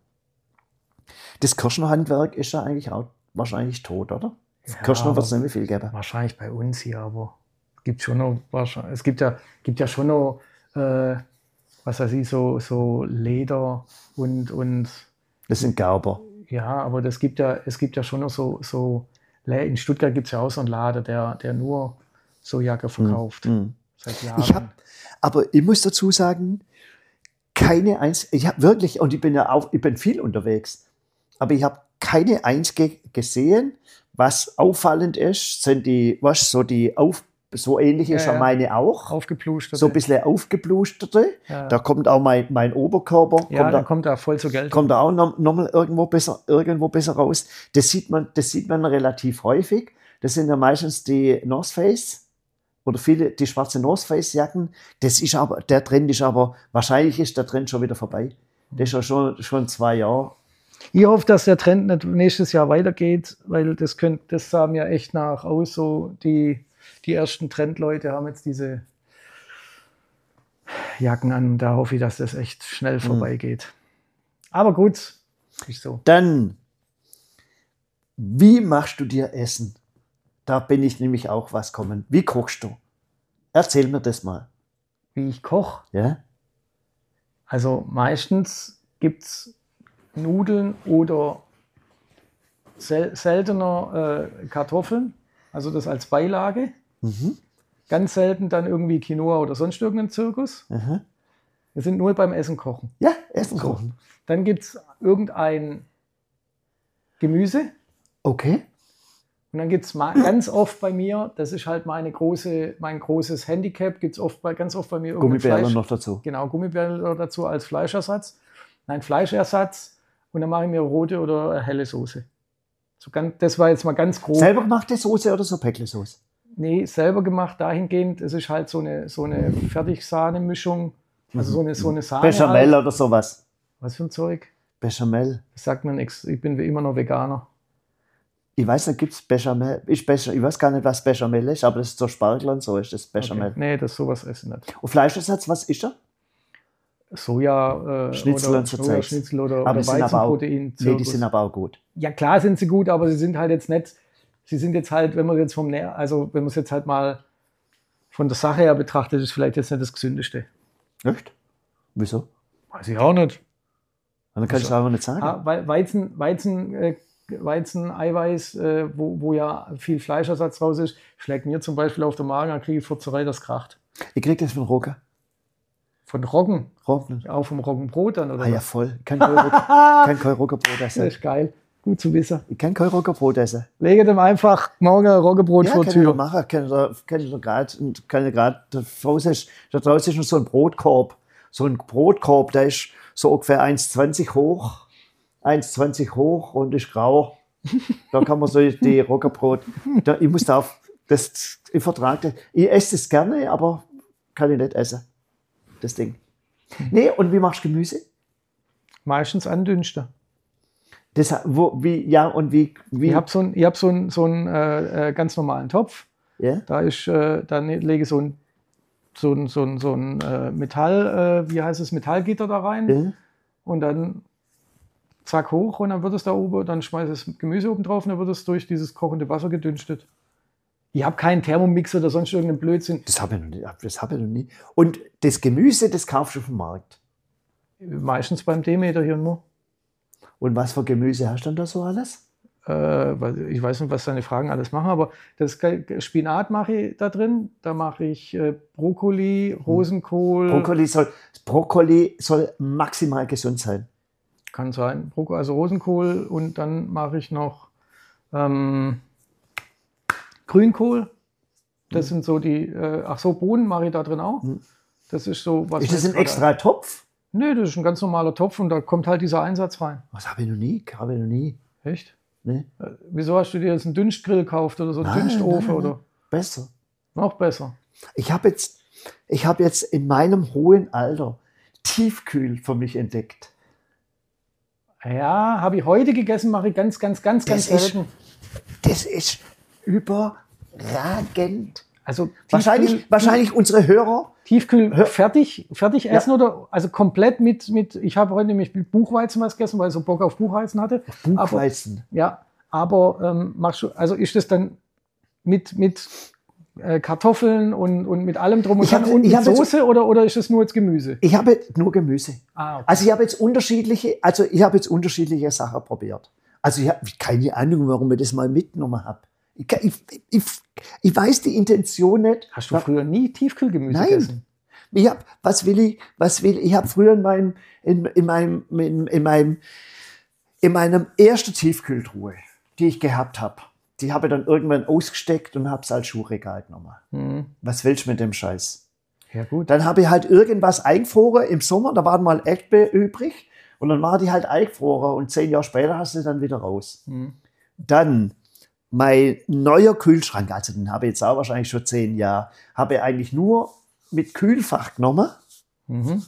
Speaker 1: Das Kirschner-Handwerk ist ja eigentlich auch wahrscheinlich tot, oder?
Speaker 2: Ja,
Speaker 1: Kirschner wird es nicht mehr viel geben.
Speaker 2: Wahrscheinlich bei uns hier, aber es gibt schon noch, wahrscheinlich, es gibt ja, gibt ja schon noch, äh, was weiß ich, so, so Leder und, und
Speaker 1: Das sind Gerber.
Speaker 2: ja, aber das gibt ja, es gibt ja schon noch so, so in Stuttgart gibt es ja auch so einen Laden, der, der nur so Jacke verkauft.
Speaker 1: Mm.
Speaker 2: Seit Jahren.
Speaker 1: Ich habe, aber ich muss dazu sagen, keine einzige, ich habe wirklich, und ich bin ja auch, ich bin viel unterwegs, aber ich habe keine einzige gesehen, was auffallend ist, sind die, was so die auf, so ähnlich ist ja,
Speaker 2: ja.
Speaker 1: meine auch.
Speaker 2: Aufgeplusterte.
Speaker 1: So ein bisschen aufgeblusterte.
Speaker 2: Ja.
Speaker 1: Da kommt auch mein, mein Oberkörper.
Speaker 2: Ja,
Speaker 1: kommt
Speaker 2: da
Speaker 1: da,
Speaker 2: kommt da voll zur Geltung.
Speaker 1: kommt da auch noch, noch mal irgendwo besser, irgendwo besser raus. Das sieht man, das sieht man relativ häufig. Das sind ja meistens die North Face oder viele, die schwarze North Face Jacken. Das ist aber, der Trend ist aber, wahrscheinlich ist der Trend schon wieder vorbei. Das ist ja schon, schon zwei Jahre.
Speaker 2: Ich hoffe, dass der Trend nicht nächstes Jahr weitergeht, weil das könnte, das sah mir echt nach aus, so die, die ersten Trendleute haben jetzt diese Jacken an. Da hoffe ich, dass das echt schnell vorbeigeht. Mhm. Aber gut, ist so.
Speaker 1: Dann, wie machst du dir Essen? Da bin ich nämlich auch was kommen. Wie kochst du? Erzähl mir das mal.
Speaker 2: Wie ich koche?
Speaker 1: Ja?
Speaker 2: Also meistens gibt es Nudeln oder sel seltener äh, Kartoffeln, also das als Beilage.
Speaker 1: Mhm.
Speaker 2: Ganz selten dann irgendwie Quinoa oder sonst irgendeinen Zirkus.
Speaker 1: Aha.
Speaker 2: Wir sind nur beim Essen kochen.
Speaker 1: Ja, Essen kochen.
Speaker 2: So. Dann gibt es irgendein Gemüse.
Speaker 1: Okay.
Speaker 2: Und dann gibt es ganz oft bei mir, das ist halt meine große, mein großes Handicap, gibt es oft bei, ganz oft bei mir
Speaker 1: Gummibärle noch dazu.
Speaker 2: Genau, Gummibärle dazu als Fleischersatz. Nein, Fleischersatz. Und dann mache ich mir rote oder helle Soße. So ganz, das war jetzt mal ganz grob.
Speaker 1: Selber gemachte Soße oder so Päckle-Soße?
Speaker 2: Nee, selber gemacht dahingehend. Es ist halt so eine, so eine Fertigsahne-Mischung. Also so eine, so eine Sahne.
Speaker 1: Bechamel
Speaker 2: halt.
Speaker 1: oder sowas.
Speaker 2: Was für ein Zeug?
Speaker 1: Bechamel.
Speaker 2: Das sagt mir nichts. Ich bin wie immer noch Veganer.
Speaker 1: Ich weiß nicht, gibt es Bechamel? Ich, Bechamel? ich weiß gar nicht, was Bechamel ist, aber das ist so Spargel und so ist das Bechamel.
Speaker 2: Okay. Nee, das sowas esse ich nicht.
Speaker 1: Und Fleischersatz, was ist da?
Speaker 2: Soja, äh,
Speaker 1: Schnitzel
Speaker 2: oder
Speaker 1: und so
Speaker 2: Sojaschnitzel oder,
Speaker 1: aber
Speaker 2: oder Weizenprotein.
Speaker 1: Nee, die sind aber auch gut.
Speaker 2: Ja, klar sind sie gut, aber sie sind halt jetzt nicht, sie sind jetzt halt, wenn man jetzt vom Nähr, also wenn man es jetzt halt mal von der Sache her betrachtet, ist vielleicht jetzt nicht das Gesündeste.
Speaker 1: Echt? Wieso?
Speaker 2: Weiß ich auch nicht.
Speaker 1: Dann kann ich es aber nicht sagen.
Speaker 2: Ah, Weizen, Weizen, äh, Weizen-Eiweiß, äh, wo, wo ja viel Fleischersatz raus ist, schlägt mir zum Beispiel auf den Magen, dann kriege ich Furzerei, das kracht.
Speaker 1: Ich kriege das von Roggen.
Speaker 2: Von Roggen?
Speaker 1: Roggen.
Speaker 2: Auch vom Roggenbrot dann, oder
Speaker 1: Ah ja,
Speaker 2: was?
Speaker 1: voll. Ich kann kein Roggen- kein kein Roggenbrot
Speaker 2: Das
Speaker 1: essen.
Speaker 2: ist geil. Gut zu wissen.
Speaker 1: Ich kann kein Roggenbrot essen.
Speaker 2: Lege dem einfach morgen ein Roggenbrot
Speaker 1: Ja,
Speaker 2: vor
Speaker 1: kann
Speaker 2: die
Speaker 1: ich doch
Speaker 2: Tür.
Speaker 1: machen. Kann ich doch, kann ich doch gerade, kann ich gerade, da draußen ist, da draußen ist noch so ein Brotkorb. So ein Brotkorb, der ist so ungefähr eins zwanzig hoch. eins zwanzig hoch und ist grau. Da kann man so die Roggenbrot, da, ich muss da auf, das, ich vertrage das. Ich esse es gerne, aber kann ich nicht essen. Das Ding. Nee, und wie machst du Gemüse?
Speaker 2: Meistens andünsten.
Speaker 1: Das, wo, wie, ja, und wie, wie,
Speaker 2: Ich habe so einen hab so einen, so einen äh, äh, ganz normalen Topf.
Speaker 1: ja?
Speaker 2: Da ist, äh, da ne- lege ich so ein, so ein, so ein, so ein äh, Metall, äh, wie heißt es, Metallgitter da rein.
Speaker 1: Ja.
Speaker 2: Und dann zack hoch und dann wird es da oben, dann schmeiße ich das Gemüse oben drauf und dann wird es durch dieses kochende Wasser gedünstet. Ich habe keinen Thermomix oder sonst irgendeinen Blödsinn.
Speaker 1: Das habe ich noch nie. Das habe ich noch nie. Und das Gemüse, das kaufst du vom Markt.
Speaker 2: Meistens beim Demeter hier nur.
Speaker 1: Und was für Gemüse hast du denn da so alles?
Speaker 2: Äh, weil ich weiß nicht, was deine Fragen alles machen, aber das Spinat mache ich da drin. Da mache ich äh, Brokkoli, Rosenkohl.
Speaker 1: Brokkoli soll, Brokkoli soll maximal gesund sein.
Speaker 2: Kann sein. Brokkoli, also Rosenkohl und dann mache ich noch ähm, Grünkohl. Das mhm. sind so die, äh, ach so, Bohnen mache ich da drin auch. Mhm. Das ist so, was.
Speaker 1: Ist das ein extra Topf?
Speaker 2: Nee, das ist ein ganz normaler Topf und da kommt halt dieser Einsatz rein.
Speaker 1: Was habe ich noch nie? Habe ich noch nie.
Speaker 2: Echt?
Speaker 1: Nee.
Speaker 2: Wieso hast du dir jetzt einen Dünstgrill gekauft oder so einen
Speaker 1: Nein,
Speaker 2: Dünstofen?
Speaker 1: nein, nein.
Speaker 2: Oder?
Speaker 1: Besser.
Speaker 2: Noch besser.
Speaker 1: Ich habe jetzt, ich habe jetzt in meinem hohen Alter Tiefkühl für mich entdeckt.
Speaker 2: Ja, habe ich heute gegessen, mache ich ganz, ganz, ganz, ganz
Speaker 1: Das
Speaker 2: selten.
Speaker 1: Ist, das ist überragend.
Speaker 2: Also
Speaker 1: wahrscheinlich,
Speaker 2: Tiefkühl,
Speaker 1: wahrscheinlich unsere Hörer.
Speaker 2: Tiefkühl Hör fertig, fertig essen
Speaker 1: ja.
Speaker 2: oder also komplett mit, mit ich habe heute nämlich mit Buchweizen was gegessen, weil ich so Bock auf Buchweizen hatte.
Speaker 1: Buchweizen?
Speaker 2: Aber, ja, aber ähm, machst du, also ist das dann mit, mit äh, Kartoffeln und, und mit allem drum und dran und mit Soße jetzt, oder, oder ist das nur jetzt Gemüse?
Speaker 1: Ich habe nur Gemüse.
Speaker 2: Ah, okay.
Speaker 1: Also ich habe jetzt unterschiedliche, also ich habe jetzt unterschiedliche Sachen probiert. Also ich habe keine Ahnung, warum ich das mal mitgenommen habe. Ich, ich, ich, ich weiß die Intention nicht.
Speaker 2: Hast du früher nie Tiefkühlgemüse
Speaker 1: Nein.
Speaker 2: gegessen?
Speaker 1: Ich hab, was will ich, was will ich? Ich habe früher in meinem, in, in meinem, in, in meinem, in meinem ersten Tiefkühltruhe, die ich gehabt habe, die habe ich dann irgendwann ausgesteckt und habe es als Schuhregal genommen. Mhm. Was willst du mit dem Scheiß?
Speaker 2: Ja gut.
Speaker 1: Dann habe ich halt irgendwas eingefroren im Sommer, da waren mal Erdbeeren übrig und dann war die halt eingefroren und zehn Jahre später hast du sie dann wieder raus. Mhm. Dann mein neuer Kühlschrank, also den habe ich jetzt auch wahrscheinlich schon zehn Jahre, habe ich eigentlich nur mit Kühlfach genommen, mhm.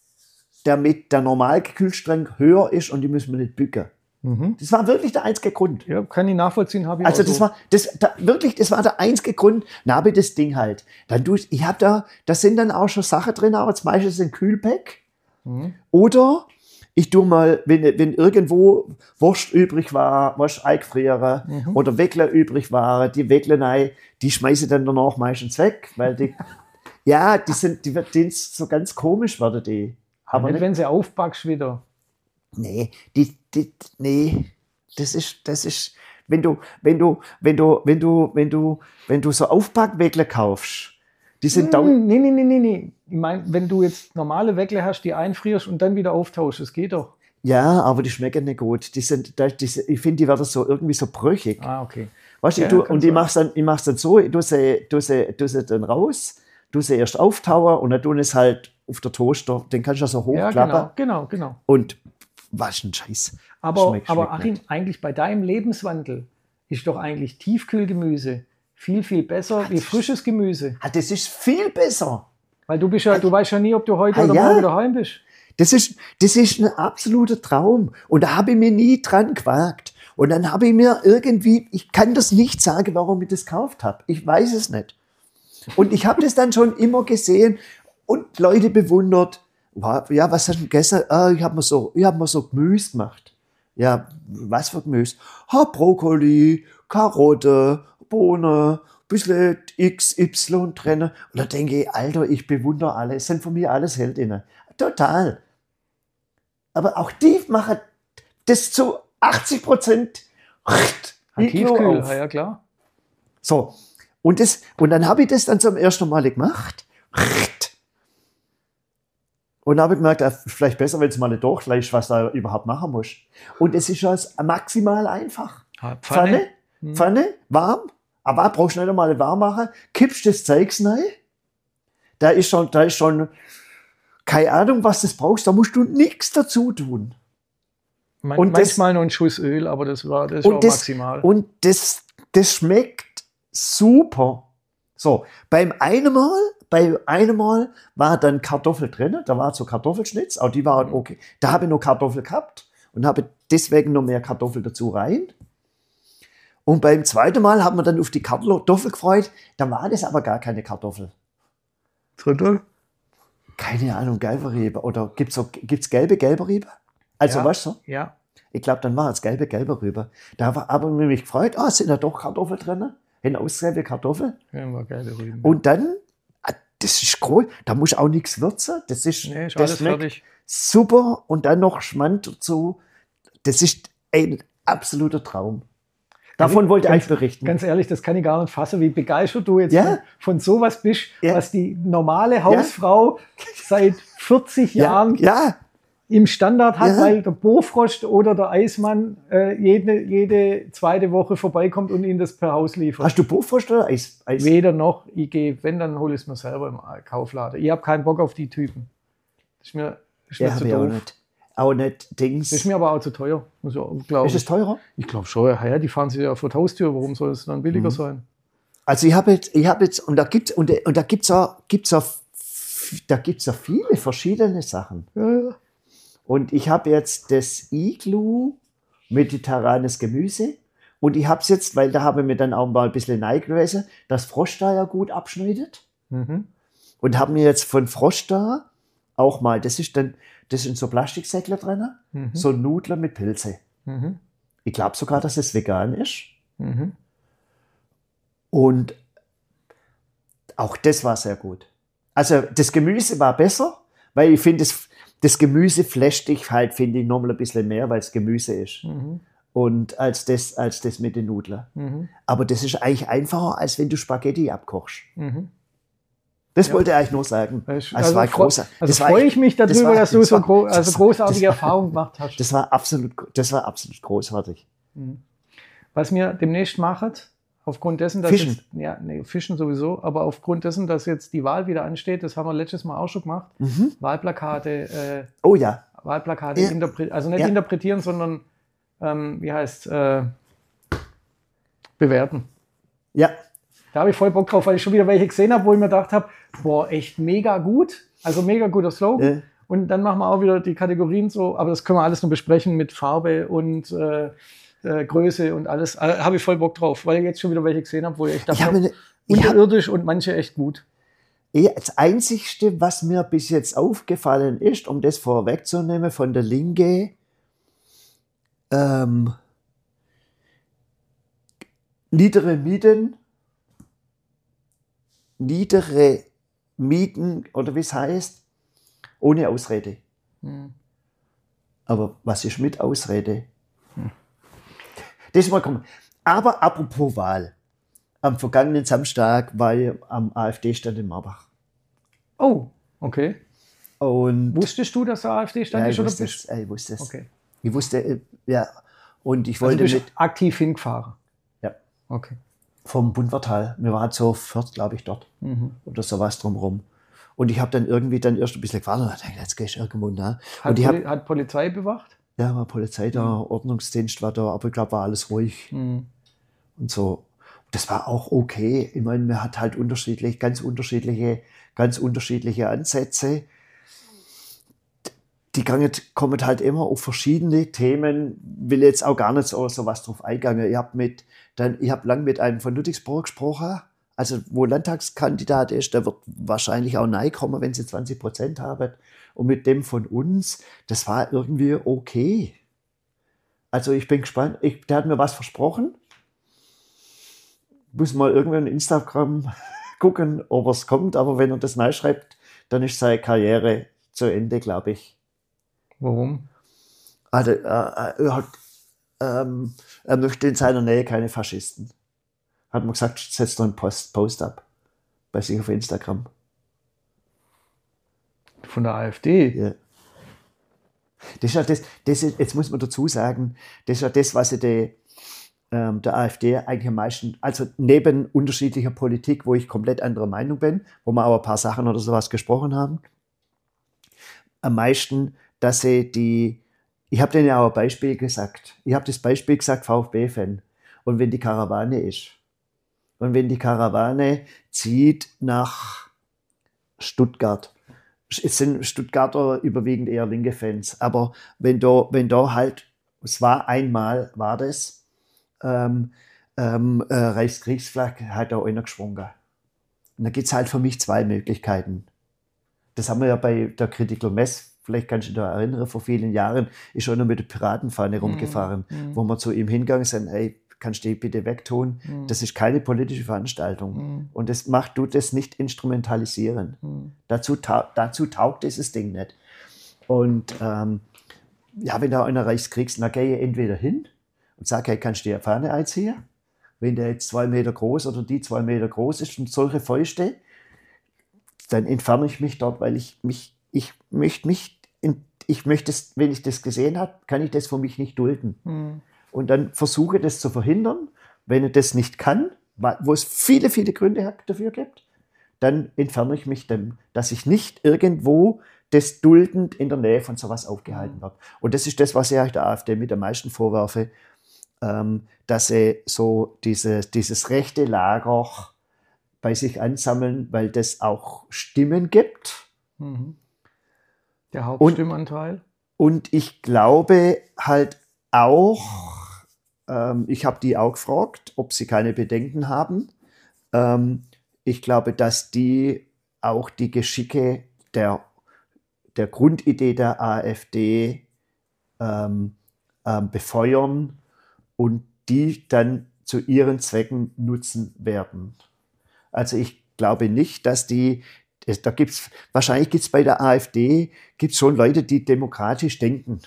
Speaker 1: damit der normale Kühlschrank höher ist und die müssen wir nicht bücken. Mhm. Das war wirklich der einzige Grund.
Speaker 2: Ja, kann ich nachvollziehen, habe ich
Speaker 1: Also
Speaker 2: auch
Speaker 1: das
Speaker 2: so.
Speaker 1: war das da, wirklich, das war der einzige Grund. Dann habe ich das Ding halt. Dann tue ich, ich habe da, da sind dann auch schon Sachen drin, aber zum Beispiel ist ein Kühlpack. Mhm. Oder ich tue mal, wenn, wenn irgendwo Wurst übrig war, Wurst eingefrieren mhm. oder Weckler übrig war, die Weckler, die schmeiße ich dann danach meistens weg, weil die, ja, die sind, die wird denen so ganz komisch werden, die.
Speaker 2: Aber nicht, nicht, wenn sie aufpackst wieder.
Speaker 1: Nee, die, die, nee, das ist, das ist, wenn du, wenn du, wenn du, wenn du, wenn du, wenn du so Aufpackweckler kaufst, die sind da.
Speaker 2: Nee, nee, nee, nee, nee. Ich meine, wenn du jetzt normale Weckler hast, die einfrierst und dann wieder auftauschst, das geht doch.
Speaker 1: Ja, aber die schmecken nicht gut. Die sind, die, ich finde, die werden so irgendwie so brüchig.
Speaker 2: Ah, okay.
Speaker 1: Weißt du, ja, du und ich mach's dann, ich mach's dann so, ich tue sie, tue sie, tue sie dann raus, tue sie erst auftauen und dann tue ich es halt auf der Toaster, den kannst du ja so hochklappen.
Speaker 2: Ja, genau, genau, genau.
Speaker 1: Und was ein Scheiß.
Speaker 2: Aber,
Speaker 1: schmeckt,
Speaker 2: aber
Speaker 1: schmeckt
Speaker 2: Achim,
Speaker 1: nicht.
Speaker 2: Eigentlich bei deinem Lebenswandel ist doch eigentlich Tiefkühlgemüse viel, viel besser
Speaker 1: Ach,
Speaker 2: wie frisches Gemüse.
Speaker 1: Ah, das ist viel besser.
Speaker 2: Weil du bist ja, du weißt ja nie, ob du heute
Speaker 1: ah,
Speaker 2: oder
Speaker 1: ja.
Speaker 2: morgen daheim bist.
Speaker 1: Das ist, das ist ein absoluter Traum. Und da habe ich mir nie dran gewagt. Und dann habe ich mir irgendwie, ich kann das nicht sagen, warum ich das gekauft habe. Ich weiß es nicht. Und ich habe das dann schon immer gesehen und Leute bewundert. Ja, was hast du gegessen? Ah, ich habe mir so, ich habe mir so Gemüse gemacht. Ja, was für Gemüse? Ha, Brokkoli, Karotte, Bohnen, bisschen X Y drin. Und da denke ich, Alter, ich bewundere alle. Es sind von mir alles Heldinnen. Total. Aber auch die machen das zu achtzig Prozent
Speaker 2: Tiefkühl, ja, ja klar.
Speaker 1: So, und, das, und dann habe ich das dann zum ersten Mal gemacht. Und dann habe ich gemerkt, vielleicht besser, wenn es mal nicht durchfleisch, was da überhaupt machen muss. Und es ist ja maximal einfach.
Speaker 2: Pfanne,
Speaker 1: Pfanne, hm. Pfanne, warm, aber brauchst du nicht einmal warm machen, kippst das Zeugs rein. Da ist schon, da ist schon, keine Ahnung, was du brauchst, da musst du nichts dazu tun.
Speaker 2: Man, und manchmal das, noch ein Schuss Öl, aber das war, das war
Speaker 1: das,
Speaker 2: maximal.
Speaker 1: Und das, das schmeckt super. So, beim einen Mal, bei einem Mal war dann Kartoffel drin, da war so Kartoffelschnitz, auch die waren okay. Da habe ich noch Kartoffel gehabt und habe deswegen noch mehr Kartoffel dazu rein. Und beim zweiten Mal hat man dann auf die Kartoffel gefreut, da war das aber gar keine Kartoffel.
Speaker 2: Drittel?
Speaker 1: Keine Ahnung, Gelberrebe. Oder gibt es so, gibt's gelbe Gelberrebe? Also,
Speaker 2: ja,
Speaker 1: weißt du?
Speaker 2: Ja.
Speaker 1: Ich glaube, dann war es gelbe Gelberrebe. Da war aber mich gefreut, ah, oh, sind da doch Kartoffeln drin? Hin ausgelbe Kartoffeln.
Speaker 2: Ja, war geile Rüben.
Speaker 1: Und dann, das ist cool, da muss auch nichts würzen. Das ist,
Speaker 2: nee, ist
Speaker 1: das
Speaker 2: alles
Speaker 1: schmeckt
Speaker 2: fertig.
Speaker 1: Super. Und dann noch Schmand dazu. das ist ein absoluter Traum. Davon wollte ich eigentlich berichten.
Speaker 2: Ganz ehrlich, das kann ich gar nicht fassen, wie begeistert du jetzt
Speaker 1: Ja.
Speaker 2: von, von sowas bist,
Speaker 1: Ja.
Speaker 2: was die normale Hausfrau seit vierzig Jahren
Speaker 1: Ja,
Speaker 2: im Standard hat,
Speaker 1: Ja.
Speaker 2: weil der Bofrost oder der Eismann äh, jede, jede zweite Woche vorbeikommt und ihnen das per Haus liefert.
Speaker 1: hast du Bofrost oder Eis? Eis?
Speaker 2: Weder noch, ich gehe, wenn, dann hole ich es mir selber im Kaufladen. Ich habe keinen Bock auf die Typen. Das ist mir, ist mir
Speaker 1: Ja,
Speaker 2: zu
Speaker 1: habe ich auch
Speaker 2: doof.
Speaker 1: nicht. Auch nicht Dings.
Speaker 2: Das ist mir aber auch zu teuer. Muss ich auch glauben.
Speaker 1: Ist es teurer?
Speaker 2: Ich glaube schon, ja, die fahren sich ja vor die Haustür. Warum soll es dann billiger
Speaker 1: Mhm.
Speaker 2: sein?
Speaker 1: Also ich habe jetzt, ich habe jetzt, und da gibt's, und, und da gibt's auch, gibt's auch, da gibt's auch viele verschiedene Sachen.
Speaker 2: Ja, ja.
Speaker 1: Und ich habe jetzt das Iglu mediterranes Gemüse. Und ich habe es jetzt, weil da habe ich mir dann auch mal ein bisschen neigewesen, dass Froschda ja gut abschneidet.
Speaker 2: Mhm.
Speaker 1: Und habe mir jetzt von Froschda auch mal, das ist dann, das sind so Plastiksäckler drin,
Speaker 2: Mhm.
Speaker 1: so Nudler mit Pilze.
Speaker 2: Mhm.
Speaker 1: Ich glaube sogar, dass es vegan ist.
Speaker 2: Mhm.
Speaker 1: Und auch das war sehr gut. Also das Gemüse war besser, weil ich finde, das, das Gemüse flasht dich halt, finde ich, nochmal ein bisschen mehr, weil es Gemüse ist.
Speaker 2: Mhm.
Speaker 1: Und als das, als das mit den Nudeln.
Speaker 2: Mhm.
Speaker 1: Aber das ist eigentlich einfacher, als wenn du Spaghetti abkochst.
Speaker 2: Mhm.
Speaker 1: Das
Speaker 2: Ja.
Speaker 1: wollte ich eigentlich nur sagen.
Speaker 2: Das-
Speaker 1: Also, es war
Speaker 2: freu-
Speaker 1: großer,
Speaker 2: Also
Speaker 1: das war
Speaker 2: freue
Speaker 1: echt-
Speaker 2: ich mich darüber,
Speaker 1: das war-
Speaker 2: dass du
Speaker 1: das
Speaker 2: so
Speaker 1: war-
Speaker 2: gro
Speaker 1: das
Speaker 2: also
Speaker 1: war-
Speaker 2: großartige
Speaker 1: das war-
Speaker 2: Erfahrungen gemacht hast.
Speaker 1: Das war absolut, das war absolut großartig.
Speaker 2: Was wir demnächst machen, aufgrund dessen, dass
Speaker 1: Fischen.
Speaker 2: jetzt, ja, nee, Fischen sowieso, aber aufgrund dessen, dass jetzt die Wahl wieder ansteht, das haben wir letztes Mal auch schon gemacht, Wahlplakate, äh,
Speaker 1: Oh ja.
Speaker 2: Wahlplakate
Speaker 1: Ja.
Speaker 2: interpretieren, also nicht
Speaker 1: Ja.
Speaker 2: interpretieren, sondern ähm, wie heißt äh, bewerten.
Speaker 1: Ja.
Speaker 2: Da habe ich voll Bock drauf, weil ich schon wieder welche gesehen habe, wo ich mir gedacht habe, boah, echt mega gut. Also mega guter Slogan.
Speaker 1: Ja.
Speaker 2: Und dann machen wir auch wieder die Kategorien so, aber das können wir alles nur besprechen mit Farbe und äh, äh, Größe und alles. Äh, habe ich voll Bock drauf, weil ich jetzt schon wieder welche gesehen habe, wo ich echt
Speaker 1: Ich
Speaker 2: dachte,
Speaker 1: habe eine, ich hab,
Speaker 2: unterirdisch und manche echt gut.
Speaker 1: Ja, das Einzigste, was mir bis jetzt aufgefallen ist, um das vorwegzunehmen, von der Linke, ähm, niedere Mieten, niedere Mieten, oder wie es heißt, ohne Ausrede.
Speaker 2: Hm.
Speaker 1: Aber was ist mit Ausrede? Das ist mal kommen. Aber apropos Wahl. Am vergangenen Samstag war ich am AfD-Stand in Marbach.
Speaker 2: Oh, okay.
Speaker 1: Und
Speaker 2: Wusstest du, dass der AfD-Stand
Speaker 1: ja,
Speaker 2: ist
Speaker 1: ich
Speaker 2: oder
Speaker 1: wusste
Speaker 2: bist?
Speaker 1: es. Ich wusste es.
Speaker 2: Okay.
Speaker 1: Ich wusste, äh, ja. Und ich
Speaker 2: Also
Speaker 1: wollte
Speaker 2: bist
Speaker 1: mit
Speaker 2: aktiv hingefahren.
Speaker 1: ja,
Speaker 2: Okay.
Speaker 1: vom Bundwartal. Wir waren so viert, glaube ich, dort.
Speaker 2: Mhm.
Speaker 1: Oder sowas drumherum. Und ich habe dann irgendwie dann erst ein bisschen gefahren und dachte, jetzt gehe ich irgendwo nach.
Speaker 2: Hat,
Speaker 1: Und ich
Speaker 2: Poli
Speaker 1: habe,
Speaker 2: hat Polizei bewacht?
Speaker 1: ja, war Polizei da, Ordnungsdienst war da, aber ich glaube, war alles ruhig
Speaker 2: Mhm.
Speaker 1: und so. Das war auch okay. Ich meine, man hat halt unterschiedlich, ganz unterschiedliche, ganz unterschiedliche Ansätze. Die gangen- kommen halt immer auf verschiedene Themen. Will jetzt auch gar nicht so, so was drauf eingehen. Ich habe mit, dann, ich habe lang mit einem von Ludwigsburg gesprochen, also wo Landtagskandidat ist, der wird wahrscheinlich auch nahe kommen, wenn sie zwanzig Prozent haben. Und mit dem von uns, das war irgendwie okay. Also ich bin gespannt. Ich, der hat mir was versprochen. Muss mal irgendwann in Instagram gucken, ob es kommt. Aber wenn er das neu schreibt, dann ist seine Karriere zu Ende, glaube ich.
Speaker 2: Warum?
Speaker 1: Also, äh, er, hat, ähm, er möchte in seiner Nähe keine Faschisten. Hat man gesagt, setzt doch einen Post, Post ab bei sich auf Instagram.
Speaker 2: Von der AfD?
Speaker 1: Ja. Das ist ja das, das ist, jetzt muss man dazu sagen, das ist ja das, was sie die, ähm, der AfD eigentlich am meisten, also neben unterschiedlicher Politik, wo ich komplett anderer Meinung bin, wo wir aber ein paar Sachen oder sowas gesprochen haben, am meisten, dass sie die, ich habe denen ja auch ein Beispiel gesagt, ich habe das Beispiel gesagt, VfB-Fan, und wenn die Karawane ist, und wenn die Karawane zieht nach Stuttgart, es sind Stuttgarter überwiegend eher linke Fans, aber wenn da, wenn da halt, es war einmal, war das, ähm, ähm, äh, Reichskriegsflagge, hat da einer geschwungen. Und da gibt es halt für mich zwei Möglichkeiten. Das haben wir ja bei der Critical Mass, vielleicht kannst du dich da erinnern, vor vielen Jahren ist einer mit der Piratenfahne rumgefahren,
Speaker 2: Mhm.
Speaker 1: wo wir zu ihm hingegangen sind, hey, kannst du die bitte wegtun?
Speaker 2: Mhm.
Speaker 1: Das ist keine politische Veranstaltung.
Speaker 2: Mhm.
Speaker 1: Und das macht, du das nicht instrumentalisieren.
Speaker 2: Mhm.
Speaker 1: Dazu, ta dazu taugt dieses Ding nicht. Und ähm, ja, wenn du einer Reichs kriegst, dann gehe ich entweder hin und sage, hey, kannst du die Fahne einziehen? Wenn der jetzt zwei Meter groß oder die zwei Meter groß ist und solche Fäuste, dann entferne ich mich dort, weil ich mich, ich möchte mich, ich möchte es, wenn ich das gesehen habe, kann ich das für mich nicht dulden. Mhm. Und dann versuche das zu verhindern. Wenn er das nicht kann, wo es viele, viele Gründe dafür gibt, dann entferne ich mich dem, dass ich nicht irgendwo das duldend in der Nähe von sowas aufgehalten wird. Und das ist das, was ich der AfD mit am meisten vorwerfe, ähm, dass sie so diese, dieses rechte Lager bei sich ansammeln, weil das auch Stimmen gibt.
Speaker 2: Mhm. Der Hauptstimmanteil.
Speaker 1: Und, und ich glaube halt auch, ähm, ich habe die auch gefragt, ob sie keine Bedenken haben. Ähm, ich glaube, dass die auch die Geschicke der, der Grundidee der AfD ähm, ähm, befeuern und die dann zu ihren Zwecken nutzen werden. Also ich glaube nicht, dass die, da gibt's, wahrscheinlich gibt es bei der AfD gibt's schon Leute, die demokratisch denken.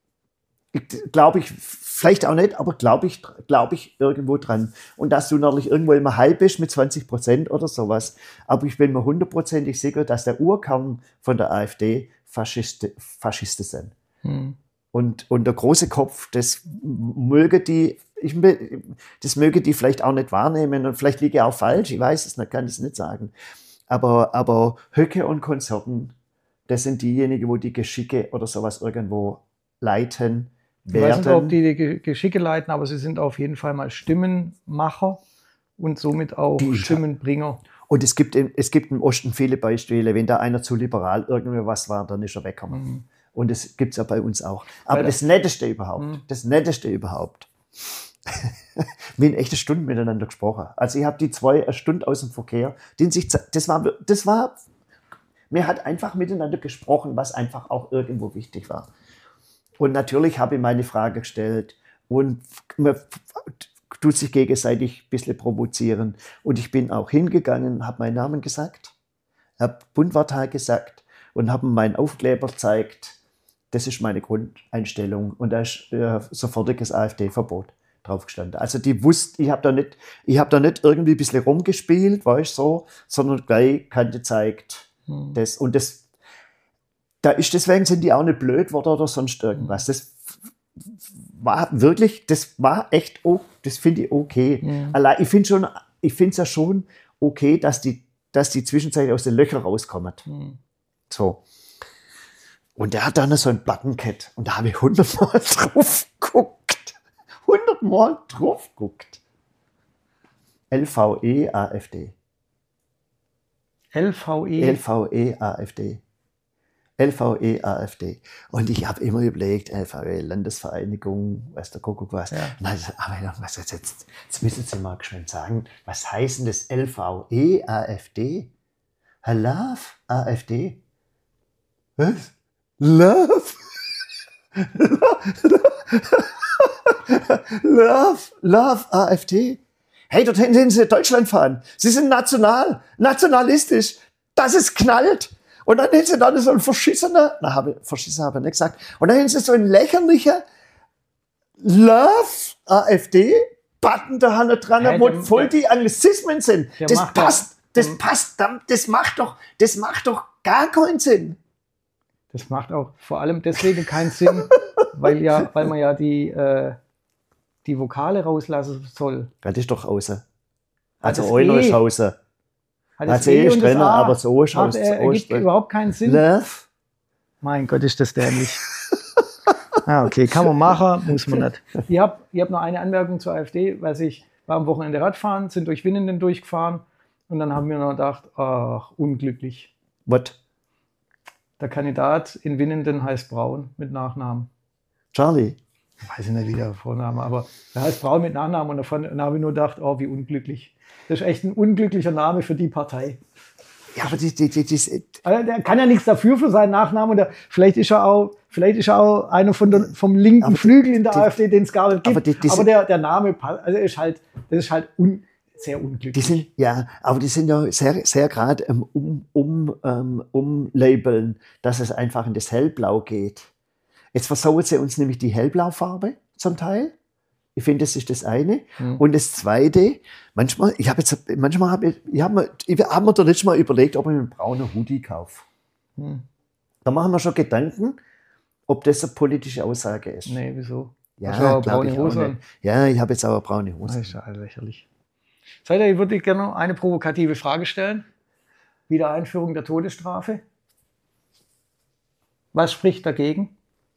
Speaker 1: Glaube ich, vielleicht auch nicht, aber glaube ich, glaube ich irgendwo dran. Und dass du natürlich irgendwo immer halb bist mit zwanzig Prozent oder sowas. Aber ich bin mir hundertprozentig sicher, dass der Urkern von der AfD Faschiste, Faschisten sind. Hm. Und, und der große Kopf, das möge die, ich, das möge die vielleicht auch nicht wahrnehmen und vielleicht liege ich auch falsch, ich weiß es nicht, kann es nicht sagen. Aber, aber Höcke und Konsorten, das sind diejenigen, wo die Geschicke oder sowas irgendwo leiten werden.
Speaker 2: Ich weiß nicht, ob die die Geschicke leiten, aber sie sind auf jeden Fall mal Stimmenmacher und somit auch die Stimmenbringer.
Speaker 1: Und es gibt, im, es gibt im Osten viele Beispiele, wenn da einer zu liberal irgendwie was war, dann ist er weggekommen. Mhm. Und das gibt es ja bei uns auch. Aber das Netteste überhaupt, mhm. das Netteste überhaupt, wir haben echt eine Stunde miteinander gesprochen. Also ich habe die zwei eine Stunde aus dem Verkehr, den sich, das war, das war, mir hat einfach miteinander gesprochen, was einfach auch irgendwo wichtig war. Und natürlich habe ich meine Frage gestellt und man tut sich gegenseitig ein bisschen provozieren. Und ich bin auch hingegangen, habe meinen Namen gesagt, habe Bundwartei gesagt und habe meinen Aufkleber gezeigt. Das ist meine Grundeinstellung. Und da ist äh, sofortiges AfD-Verbot drauf gestanden. Also die wussten, ich habe da nicht, ich habe da nicht irgendwie ein bisschen rumgespielt, war ich so, sondern gleich Kante zeigt. Hm. Das, und das, da ist, deswegen sind die auch nicht blöd worden oder sonst irgendwas. Das war wirklich, das war echt, oh, das finde ich okay. Hm. Allein, ich finde schon, ich finde es ja schon okay, dass die, dass die zwischenzeitlich aus den Löchern rauskommen. Hm. So. Und der hat dann so ein Button-Cat und da habe ich hundertmal drauf geguckt. hundertmal drauf geguckt. L V E A F D.
Speaker 2: L V E?
Speaker 1: L V E A F D. L V E A F D. Und ich habe immer überlegt, L V E, Landesvereinigung, weiß der Kuckuck was. Ja. Also, aber was jetzt, jetzt, jetzt müssen Sie mal schön sagen, was heißt denn das L V E A F D? Love A F D? Was? Love? Love? Love A F D? Hey, dort hinten sind Sie Deutschland fahren. Sie sind national, nationalistisch. Das ist knallt. Und dann hätten sie dann so ein verschissener, na, habe, verschissen habe ich nicht gesagt, und dann hätten sie so ein lächerlicher Love A F D-Button da dran, hey, wo voll die Anglizismen sind. Das passt, das, das passt, das macht doch, das macht doch gar keinen Sinn.
Speaker 2: Das macht auch vor allem deswegen keinen Sinn, weil, ja, weil man ja die, äh, die Vokale rauslassen soll.
Speaker 1: Das ist doch außer. Also Euler ist außer.
Speaker 2: Das E ist drin, aber so ist es. Ergibt überhaupt keinen Sinn.
Speaker 1: Love.
Speaker 2: Mein Gott, ist das dämlich. Ah, okay, kann man machen, muss man nicht. Ich habe ich hab noch eine Anmerkung zur AfD, weil ich war am Wochenende Radfahren, sind durch Winnenden durchgefahren und dann haben wir noch gedacht, ach, unglücklich.
Speaker 1: What?
Speaker 2: Der Kandidat in Winnenden heißt Braun mit Nachnamen.
Speaker 1: Charlie?
Speaker 2: Weiß ich nicht, wie der Vorname, aber er heißt Braun mit Nachnamen und davon dann habe ich nur gedacht, oh, wie unglücklich. Das ist echt ein unglücklicher Name für die Partei.
Speaker 1: Ja, aber die, die, die, die
Speaker 2: also der kann ja nichts dafür für seinen Nachnamen. Oder vielleicht ist er auch, vielleicht ist er auch einer von der, vom linken Flügel in der die, AfD, den es gar nicht gibt. Aber, die, die aber der, der Name, also ist halt, das ist halt un, sehr unglücklich.
Speaker 1: Die sind, ja, aber die sind ja sehr, sehr gerade um, um, um, um labeln, dass es einfach in das Hellblau geht. Jetzt versauen sie uns nämlich die Hellblaufarbe zum Teil. Ich finde, das ist das eine. Mhm. Und das Zweite, manchmal, ich habe jetzt, manchmal habe ich, ich habe mir, ich hab mir da letztes Mal überlegt, ob ich einen braunen Hoodie kaufe. Mhm. Da machen wir schon Gedanken, ob das eine politische Aussage ist.
Speaker 2: Nee, wieso?
Speaker 1: Ja,
Speaker 2: Hast du auch
Speaker 1: glaub
Speaker 2: braune
Speaker 1: ich
Speaker 2: Hose
Speaker 1: auch
Speaker 2: an?
Speaker 1: nicht. Ja, ich habe jetzt auch eine braune Hose.
Speaker 2: Das ist ja lächerlich. Seid ihr, ich würde gerne noch eine provokative Frage stellen. Wiedereinführung der Todesstrafe. Was spricht dagegen?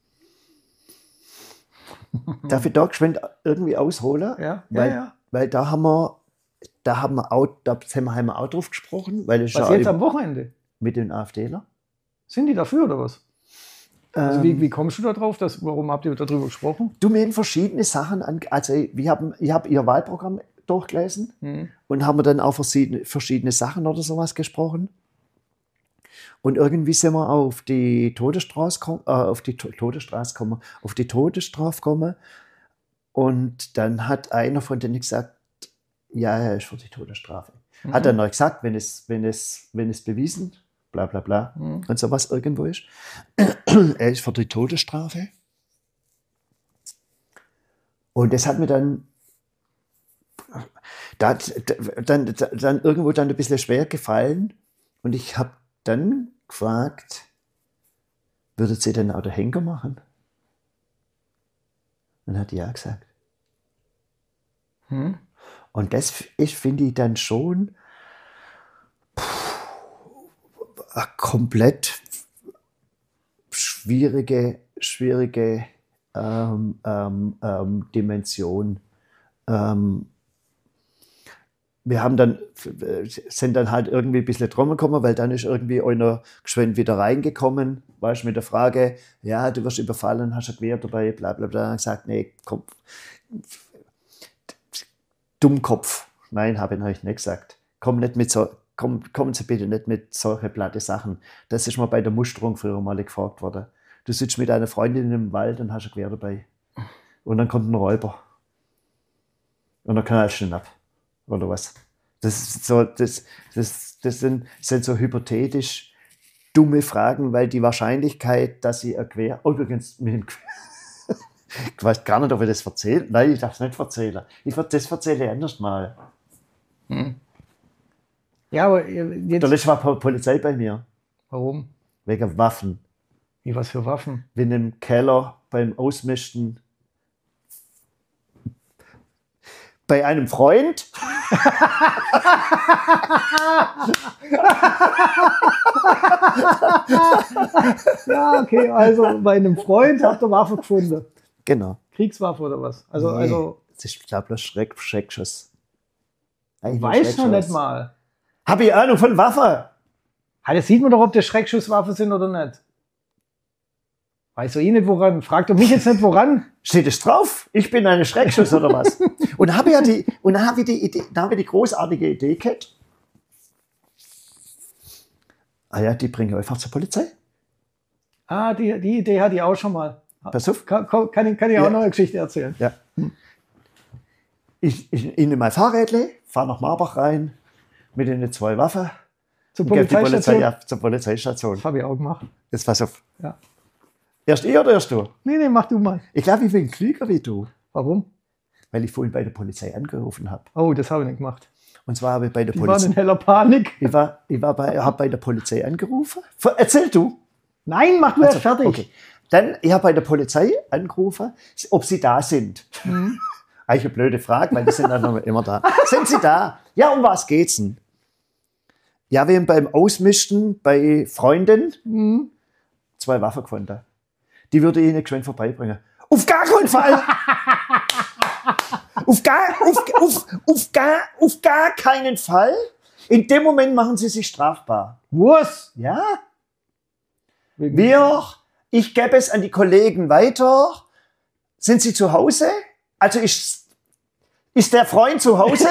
Speaker 1: Darf ich da geschwind irgendwie ausholen?
Speaker 2: Ja,
Speaker 1: weil,
Speaker 2: ja, ja.
Speaker 1: Weil da haben wir, da haben wir auch, da haben wir auch drauf gesprochen. Weil es
Speaker 2: was
Speaker 1: ja
Speaker 2: jetzt am Wochenende?
Speaker 1: Mit den AfDler.
Speaker 2: Sind die dafür oder was? Also
Speaker 1: Ähm,
Speaker 2: wie, wie kommst du da drauf? Dass, warum habt ihr darüber gesprochen?
Speaker 1: Du, mir haben verschiedene Sachen an, also wir haben, ich habe ihr Wahlprogramm durchgelesen
Speaker 2: Mhm.
Speaker 1: und haben dann auch verschiedene, verschiedene Sachen oder sowas gesprochen. Und irgendwie sind wir auf die Todesstrafe äh, auf die To- Todesstrafe kommen, auf die Todesstrafe kommen. Und dann hat einer von denen gesagt, ja, er ist für die Todesstrafe.
Speaker 2: Mhm.
Speaker 1: Hat er noch gesagt, wenn es, wenn es, wenn es bewiesen, bla bla bla,
Speaker 2: Mhm.
Speaker 1: und sowas irgendwo ist. Er ist für die Todesstrafe. Und das hat mir dann, da, dann, dann irgendwo dann ein bisschen schwer gefallen. Und ich habe dann gefragt, würdet ihr denn auch den Henker machen? Und hat ja gesagt.
Speaker 2: Mhm.
Speaker 1: Und das ich finde ich dann schon pff, eine komplett schwierige, schwierige ähm, ähm, ähm, Dimension. Ähm, wir haben dann, sind dann halt irgendwie ein bisschen drum gekommen, weil dann ist irgendwie einer geschwind wieder reingekommen, weißt du, mit der Frage, ja, du wirst überfallen, hast ein Gewehr dabei, bla bla bla. Und gesagt, nee, komm, Dummkopf. Nein, habe ich euch nicht gesagt. Komm nicht mit so, komm, kommen Sie bitte nicht mit solchen platte Sachen. Das ist mir bei der Musterung früher mal gefragt worden. Du sitzt mit deiner Freundin im Wald und hast ein Gewehr dabei. Und dann kommt ein Räuber. Und dann knallst du ihn ab. Oder was? Das ist so, das, das, das sind, sind so hypothetisch dumme Fragen, weil die Wahrscheinlichkeit, dass sie ein Gewehr, oh, übrigens, mit dem Gewehr, ich weiß gar nicht, ob ich das erzähle. Nein, ich darf es nicht erzählen. Ich würde das erzähle anders mal.
Speaker 2: Hm. Ja, aber jetzt.
Speaker 1: Da letzte war Po- Polizei bei mir.
Speaker 2: Warum?
Speaker 1: Wegen Waffen.
Speaker 2: Wie, was für Waffen?
Speaker 1: Wie in einem Keller beim Ausmisten. Bei einem Freund.
Speaker 2: Ja, okay, also bei einem Freund habt ihr Waffe gefunden.
Speaker 1: Genau.
Speaker 2: Kriegswaffe oder was? Also,
Speaker 1: Nee,
Speaker 2: also
Speaker 1: das ist, glaube ich, bloß Schreck, Schreckschuss.
Speaker 2: weiß noch nicht mal.
Speaker 1: Habe ich Ahnung von Waffe?
Speaker 2: Ja, das sieht man doch, ob das Schreckschusswaffen sind oder nicht. Weiß doch eh nicht, woran. Frag doch mich jetzt nicht, woran.
Speaker 1: Steht es drauf? Ich bin eine Schreckschuss oder was? Und dann habe ich ja die, und dann habe ich die Idee, dann habe ich die großartige Idee gehabt. Ah ja, die bringen wir einfach zur Polizei.
Speaker 2: Ah, die, die Idee hatte ich auch schon mal.
Speaker 1: Pass auf.
Speaker 2: Kann, kann, ich, kann ich auch
Speaker 1: Ja.
Speaker 2: noch eine Geschichte erzählen?
Speaker 1: Ja. Ich, ich, ich nehme mein Fahrrädle, fahre nach Marbach rein mit den zwei Waffen.
Speaker 2: Zur
Speaker 1: und gebe die Polizei
Speaker 2: Polizeistation?
Speaker 1: ja, zur Polizeistation.
Speaker 2: Das habe ich auch gemacht.
Speaker 1: Jetzt pass auf.
Speaker 2: Ja.
Speaker 1: Erst ich oder erst du?
Speaker 2: Nee, nee, mach du mal.
Speaker 1: Ich glaube, ich bin klüger wie du,
Speaker 2: Warum?
Speaker 1: weil ich vorhin bei der Polizei angerufen habe.
Speaker 2: Oh, das habe ich nicht gemacht.
Speaker 1: Und zwar habe ich bei der
Speaker 2: Die waren
Speaker 1: Polizei.
Speaker 2: in heller Panik.
Speaker 1: Ich war, ich war bei, habe bei der Polizei angerufen. Ver- Erzähl du.
Speaker 2: Nein, mach du
Speaker 1: Also,
Speaker 2: erst fertig.
Speaker 1: Okay. Dann, ich habe bei der Polizei angerufen, ob sie da sind.
Speaker 2: Mhm.
Speaker 1: Eigentlich eine blöde Frage, weil die sind dann immer da. Sind sie da? Ja, um was geht's denn? Ja, wir haben beim Ausmisten bei Freunden
Speaker 2: Mhm.
Speaker 1: zwei Waffen gefunden. Die würde ich Ihnen geschwind vorbeibringen. Auf gar keinen Fall! auf, gar, auf, auf, auf, gar, auf gar keinen Fall! In dem Moment machen Sie sich strafbar.
Speaker 2: Was?
Speaker 1: Ja?
Speaker 2: Wegen-
Speaker 1: Wir, ich gebe es an die Kollegen weiter. Sind Sie zu Hause? Also ist, ist der Freund zu Hause?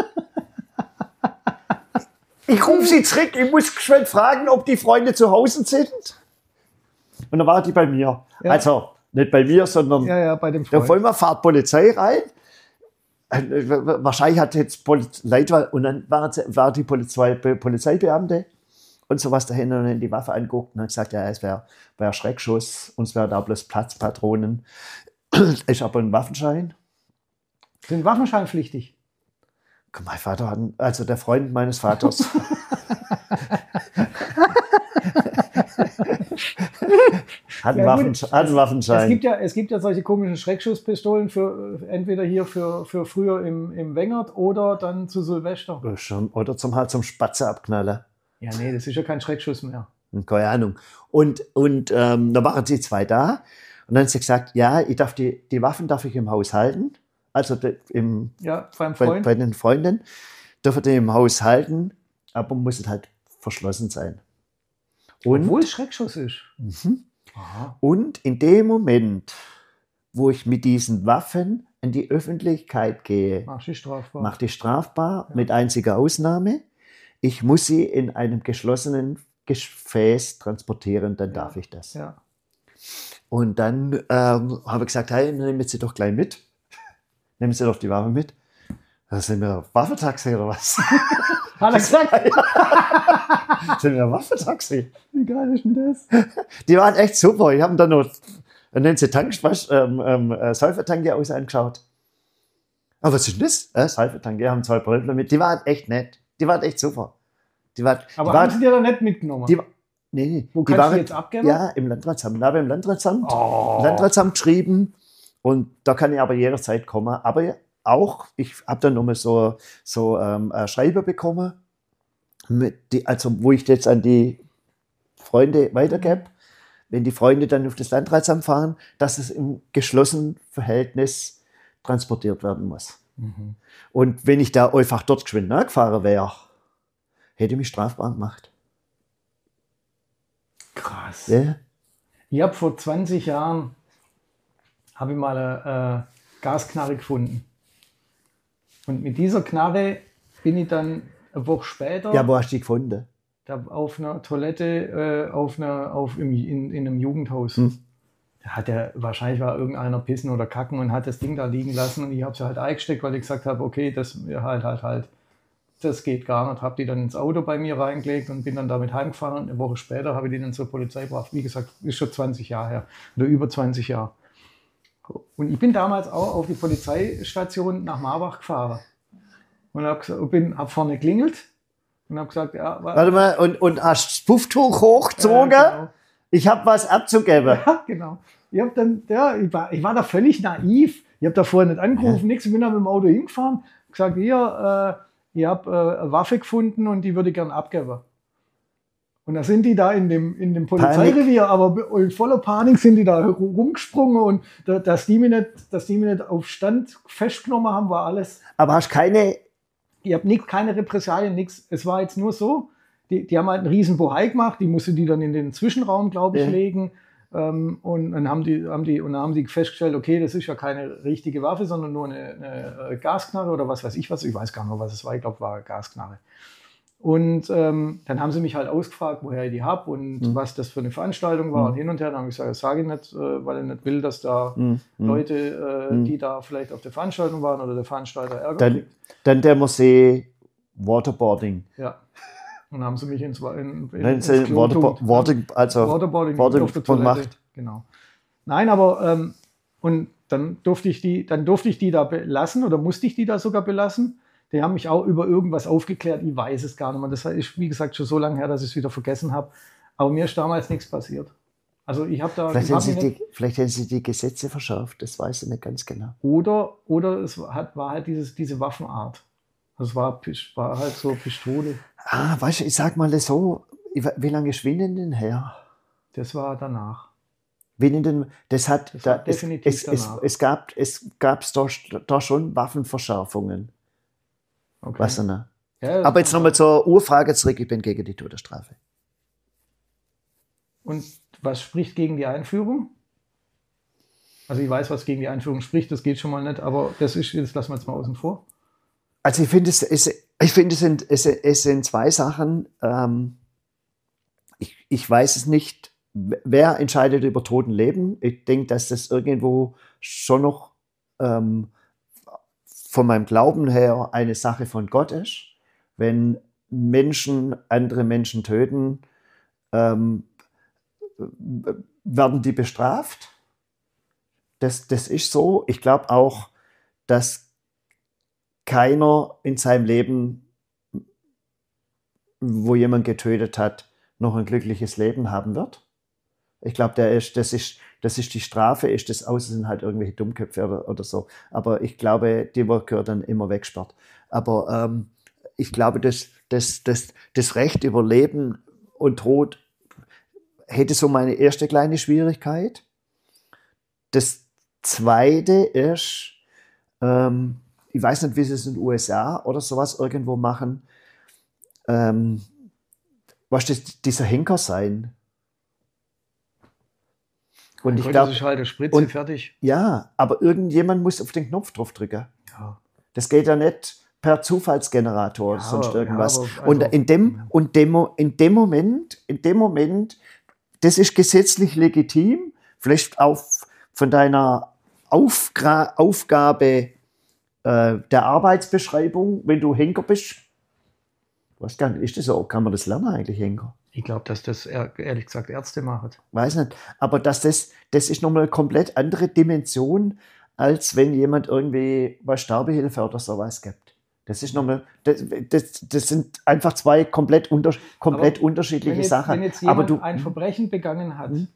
Speaker 1: Ich rufe Sie zurück, ich muss geschwind fragen, ob die Freunde zu Hause sind. Und dann war die bei mir.
Speaker 2: Ja.
Speaker 1: Also nicht bei mir, sondern
Speaker 2: Ja, ja, bei dem
Speaker 1: da
Speaker 2: Freund.
Speaker 1: voll mal fahrt Polizei rein. Äh, Wahrscheinlich hat jetzt Poli- Leute, und dann war, war die Polizei, Polizeibeamte und sowas dahin und dann die Waffe anguckt und hat gesagt, ja, es wäre wär Schreckschuss, uns wäre da bloß Platzpatronen. Ich habe einen Waffenschein.
Speaker 2: Sind Waffenschein pflichtig?
Speaker 1: Mein Vater hat, also der Freund meines Vaters. Hat einen,
Speaker 2: Ja,
Speaker 1: Waffen,
Speaker 2: gut.
Speaker 1: hat einen Waffenschein.
Speaker 2: Es gibt ja, es gibt ja solche komischen Schreckschusspistolen für entweder hier für, für früher im, im Wengert oder dann zu Silvester.
Speaker 1: Oder zum, halt zum Spatze abknallen.
Speaker 2: Ja, nee, das ist ja kein Schreckschuss mehr.
Speaker 1: Keine Ahnung. Und, und ähm, da waren sie zwei da. Und dann hat sie gesagt, ja, ich darf die, die Waffen darf ich im Haus halten. Also de, im,
Speaker 2: Ja, beim
Speaker 1: bei,
Speaker 2: Freund.
Speaker 1: bei den Freunden. Dürfen die im Haus halten, aber muss es halt verschlossen sein. Und,
Speaker 2: Obwohl es Schreckschuss ist.
Speaker 1: Mhm.
Speaker 2: Aha.
Speaker 1: Und in dem Moment, wo ich mit diesen Waffen in die Öffentlichkeit gehe,
Speaker 2: Mach sie strafbar.
Speaker 1: mache ich strafbar,
Speaker 2: Ja.
Speaker 1: mit einziger Ausnahme. Ich muss sie in einem geschlossenen Gefäß transportieren, dann
Speaker 2: Ja.
Speaker 1: darf ich das.
Speaker 2: Ja.
Speaker 1: Und dann ähm, habe ich gesagt, hey, nehmen Sie doch gleich mit. Nehmen Sie doch die Waffe mit. Da sind wir Waffentaxi oder was?
Speaker 2: Hat er gesagt?
Speaker 1: Sind wir Waffentaxi?
Speaker 2: Wie geil ist denn das?
Speaker 1: Die waren echt super. Ich habe dann noch einen Tankspaß, ähm, ähm, äh, Säufertank aus angeschaut. Aber was ist denn das? Äh, Säufertank, die haben zwei Brötchen mit. Die waren echt nett. Die waren echt super. Die waren,
Speaker 2: Aber
Speaker 1: die
Speaker 2: haben
Speaker 1: waren,
Speaker 2: sie dir da nicht mitgenommen?
Speaker 1: die, nee, nee.
Speaker 2: Wo
Speaker 1: die
Speaker 2: kannst
Speaker 1: waren,
Speaker 2: du jetzt abgeben?
Speaker 1: Ja, im Landratsamt. Da habe ich im Landratsamt,
Speaker 2: Oh.
Speaker 1: Landratsamt geschrieben. Und da kann ich aber jederzeit kommen. Aber auch, ich habe dann nochmal so, so ähm, ein Schreiber bekommen, mit die, also wo ich jetzt an die Freunde weitergebe, wenn die Freunde dann auf das Landratsamt fahren, dass es im geschlossenen Verhältnis transportiert werden muss.
Speaker 2: Mhm.
Speaker 1: Und wenn ich da einfach dort geschwind nachgefahren wäre, hätte mich strafbar gemacht.
Speaker 2: Krass.
Speaker 1: Ja?
Speaker 2: Ich habe vor zwanzig Jahren habe ich mal eine äh, Gasknarre gefunden. Und mit dieser Knarre bin ich dann eine Woche später
Speaker 1: Ja, wo hast du die gefunden?
Speaker 2: da auf einer Toilette äh, auf einer, auf im, in, in einem Jugendhaus.
Speaker 1: Hm.
Speaker 2: Da hat er, wahrscheinlich war irgendeiner pissen oder kacken und hat das Ding da liegen lassen und ich habe sie halt eingesteckt, weil ich gesagt habe, okay, das ja, halt, halt, halt, das geht gar nicht. Habe die dann ins Auto bei mir reingelegt und bin dann damit heimgefahren und eine Woche später habe ich die dann zur Polizei gebracht. Wie gesagt, ist schon zwanzig Jahre her oder über zwanzig Jahre. Und ich bin damals auch auf die Polizeistation nach Marbach gefahren und habe hab vorne geklingelt und habe gesagt, ja, wa-
Speaker 1: Warte mal, und, und hast das Pufftuch hochgezogen?
Speaker 2: Ja, genau.
Speaker 1: Ich habe was abzugeben.
Speaker 2: Ja, genau. Ich, hab dann, ja, ich, war, ich war da völlig naiv. Ich habe da vorher nicht angerufen, nichts. Ich bin dann mit dem Auto hingefahren, gesagt, hier, äh, ich habe äh, eine Waffe gefunden und die würde ich gern abgeben. Und da sind die da in dem, in dem Polizeirevier, aber in voller Panik sind die da rumgesprungen und da, dass, die mich nicht, dass die mich nicht auf Stand festgenommen haben, war alles.
Speaker 1: Aber hast keine.
Speaker 2: Ich habe nicht, keine Repressalien, nichts. Es war jetzt nur so, die, die haben halt einen riesen Bohai gemacht, die musste die dann in den Zwischenraum, glaube ich,
Speaker 1: Ja.
Speaker 2: legen. Ähm, und dann haben die, haben die, und dann haben die festgestellt, okay, das ist ja keine richtige Waffe, sondern nur eine, eine Gasknarre oder was weiß ich was. Ich weiß gar nicht mehr, was es war. Ich glaube, war eine Gasknarre. Und ähm, dann haben sie mich halt ausgefragt, woher ich die habe und
Speaker 1: Mhm.
Speaker 2: was das für eine Veranstaltung war
Speaker 1: Mhm.
Speaker 2: und hin und her. Dann habe ich gesagt, das sage ich nicht, äh, weil ich nicht will, dass da
Speaker 1: Hm, hm.
Speaker 2: Leute, äh,
Speaker 1: Mhm.
Speaker 2: die da vielleicht auf der Veranstaltung waren oder der Veranstalter Ärger
Speaker 1: Dann,
Speaker 2: kriegt.
Speaker 1: dann der Musee Waterboarding.
Speaker 2: Ja. Und dann haben sie mich ins, in, in,
Speaker 1: Nein,
Speaker 2: ins
Speaker 1: sie
Speaker 2: Klo
Speaker 1: Waterbo
Speaker 2: tunkt.
Speaker 1: Water, also
Speaker 2: Waterboarding,
Speaker 1: Water-
Speaker 2: auf der Toilette.
Speaker 1: gemacht.
Speaker 2: Genau. Nein, aber ähm, und dann durfte ich die, dann durfte ich die da belassen oder musste ich die da sogar belassen. Die haben mich auch über irgendwas aufgeklärt. Ich weiß es gar nicht mehr. Das ist, wie gesagt, schon so lange her, dass ich es wieder vergessen habe. Aber mir ist damals nichts passiert. Also ich habe da.
Speaker 1: Vielleicht
Speaker 2: ich
Speaker 1: hätten,
Speaker 2: hab
Speaker 1: sie
Speaker 2: mich nicht,
Speaker 1: die, vielleicht hätten sie die Gesetze verschärft, das weiß ich nicht ganz genau.
Speaker 2: oder oder es hat, war halt dieses, diese Waffenart. Das war, Pis- war halt so Pistole.
Speaker 1: Ah, weißt du, ich sag mal das so, ich we- wie lange ist Winnen denn her?
Speaker 2: Das war danach.
Speaker 1: Winnen denn, das hat,
Speaker 2: Das
Speaker 1: da,
Speaker 2: war
Speaker 1: es,
Speaker 2: definitiv
Speaker 1: es, es,
Speaker 2: danach.
Speaker 1: es gab es gab's da, da schon Waffenverschärfungen.
Speaker 2: Okay.
Speaker 1: Weißt du, ne?
Speaker 2: Ja, das
Speaker 1: Aber jetzt
Speaker 2: kann
Speaker 1: nochmal zur Urfrage zurück, ich bin gegen die Todesstrafe.
Speaker 2: Und was spricht gegen die Einführung? Also ich weiß, was gegen die Einführung spricht, das geht schon mal nicht, aber das ist, das lassen wir jetzt mal außen vor.
Speaker 1: Also ich finde, es, es, ich finde, es, sind, es, es sind zwei Sachen. Ähm, ich, ich weiß es nicht, wer entscheidet über Totenleben. Ich denke, dass das irgendwo schon noch ähm, von meinem Glauben her eine Sache von Gott ist. Wenn Menschen andere Menschen töten, ähm, werden die bestraft. Das, das ist so. Ich glaube auch, dass keiner in seinem Leben, wo jemand getötet hat, noch ein glückliches Leben haben wird. Ich glaube, der ist, das ist, das ist die Strafe, ist das aus, sind halt irgendwelche Dummköpfe oder, oder so. Aber ich glaube, die gehört dann immer weggesperrt. Aber ähm, ich glaube, das, das, das, das Recht über Leben und Tod hätte so meine erste kleine Schwierigkeit. Das zweite ist, ähm, ich weiß nicht, wie sie es in den U S A oder sowas irgendwo machen, ähm, was das, dieser Henker sein.
Speaker 2: Und ich glaube, das ist halt eine Spritze, und, fertig.
Speaker 1: Ja, aber irgendjemand muss auf den Knopf drauf drücken.
Speaker 2: Ja.
Speaker 1: Das geht ja nicht per Zufallsgenerator oder ja, sonst irgendwas. Ja, also, und in dem, und dem, in dem Moment, in dem Moment, das ist gesetzlich legitim, vielleicht auch von deiner Aufgra- Aufgabe äh, der Arbeitsbeschreibung, wenn du Henker bist. Was kann, ist das so? Kann man das lernen eigentlich, Henker?
Speaker 2: Ich glaube, dass das ehrlich gesagt Ärzte machen.
Speaker 1: Weiß nicht, aber dass das, das ist nochmal eine komplett andere Dimension, als wenn jemand irgendwie was Sterbehilfe oder sowas gibt. Das ist nochmal, das, das, das sind einfach zwei komplett, unter, komplett unterschiedliche
Speaker 2: wenn jetzt,
Speaker 1: Sachen.
Speaker 2: Wenn jetzt jemand
Speaker 1: aber du,
Speaker 2: ein Verbrechen begangen hat, hm?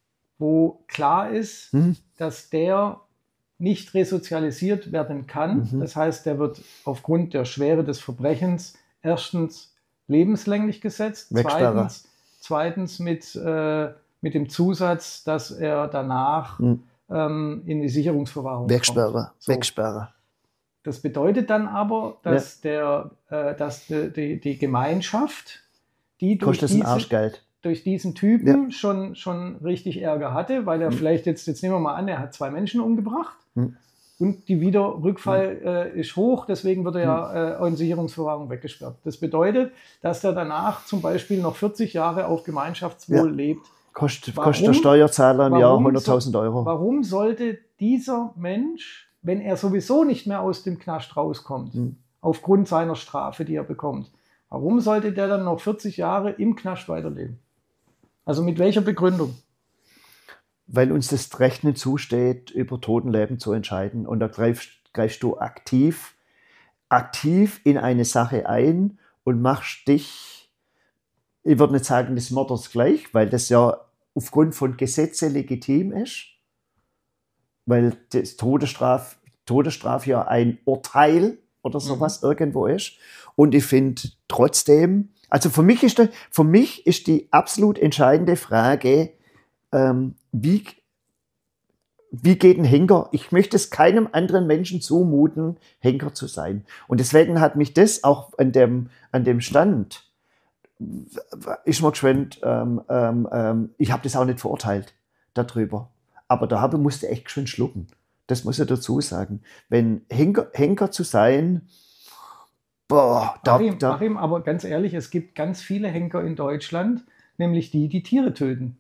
Speaker 2: wo klar ist, hm? dass der nicht resozialisiert werden kann, mhm. das heißt, der wird aufgrund der Schwere des Verbrechens erstens lebenslänglich gesetzt, zweitens, zweitens mit, äh, mit dem Zusatz, dass er danach hm. ähm, in die Sicherungsverwahrung
Speaker 1: Wegsperre.
Speaker 2: kommt. So.
Speaker 1: Wegsperre.
Speaker 2: Das bedeutet dann aber, dass, ja. der, äh, dass die, die, die Gemeinschaft, die durch, diese, durch diesen Typen ja. schon, schon richtig Ärger hatte, weil er hm. vielleicht jetzt, jetzt nehmen wir mal an, er hat zwei Menschen umgebracht hm. und die Wiederrückfall hm. äh, ist hoch, deswegen wird er ja äh, in Sicherungsverwahrung weggesperrt. Das bedeutet, dass er danach zum Beispiel noch vierzig Jahre auf Gemeinschaftswohl ja. lebt.
Speaker 1: Kostet, warum, kostet der Steuerzahler im Jahr hunderttausend Euro.
Speaker 2: Warum sollte dieser Mensch, wenn er sowieso nicht mehr aus dem Knast rauskommt, hm. aufgrund seiner Strafe, die er bekommt, warum sollte der dann noch vierzig Jahre im Knast weiterleben? Also mit welcher Begründung?
Speaker 1: Weil uns das Recht nicht zusteht, über Totenleben zu entscheiden. Und da greifst, greifst du aktiv, aktiv in eine Sache ein und machst dich, ich würde nicht sagen des Mörders gleich, weil das ja aufgrund von Gesetzen legitim ist. Weil das Todesstraf, Todesstraf ja ein Urteil oder sowas mhm. irgendwo ist. Und ich finde trotzdem, also für mich ist, der, für mich ist die absolut entscheidende Frage, ähm, wie, wie geht ein Henker? Ich möchte es keinem anderen Menschen zumuten, Henker zu sein. Und deswegen hat mich das auch an dem, an dem Stand, ist mir geschwind, ähm, ähm, ich habe das auch nicht verurteilt darüber. Aber da habe, musste echt schön schlucken. Das muss ich dazu sagen. Wenn Henker, Henker zu sein, boah, da,
Speaker 2: Achim,
Speaker 1: da.
Speaker 2: Achim, aber ganz ehrlich, es gibt ganz viele Henker in Deutschland, nämlich die, die Tiere töten.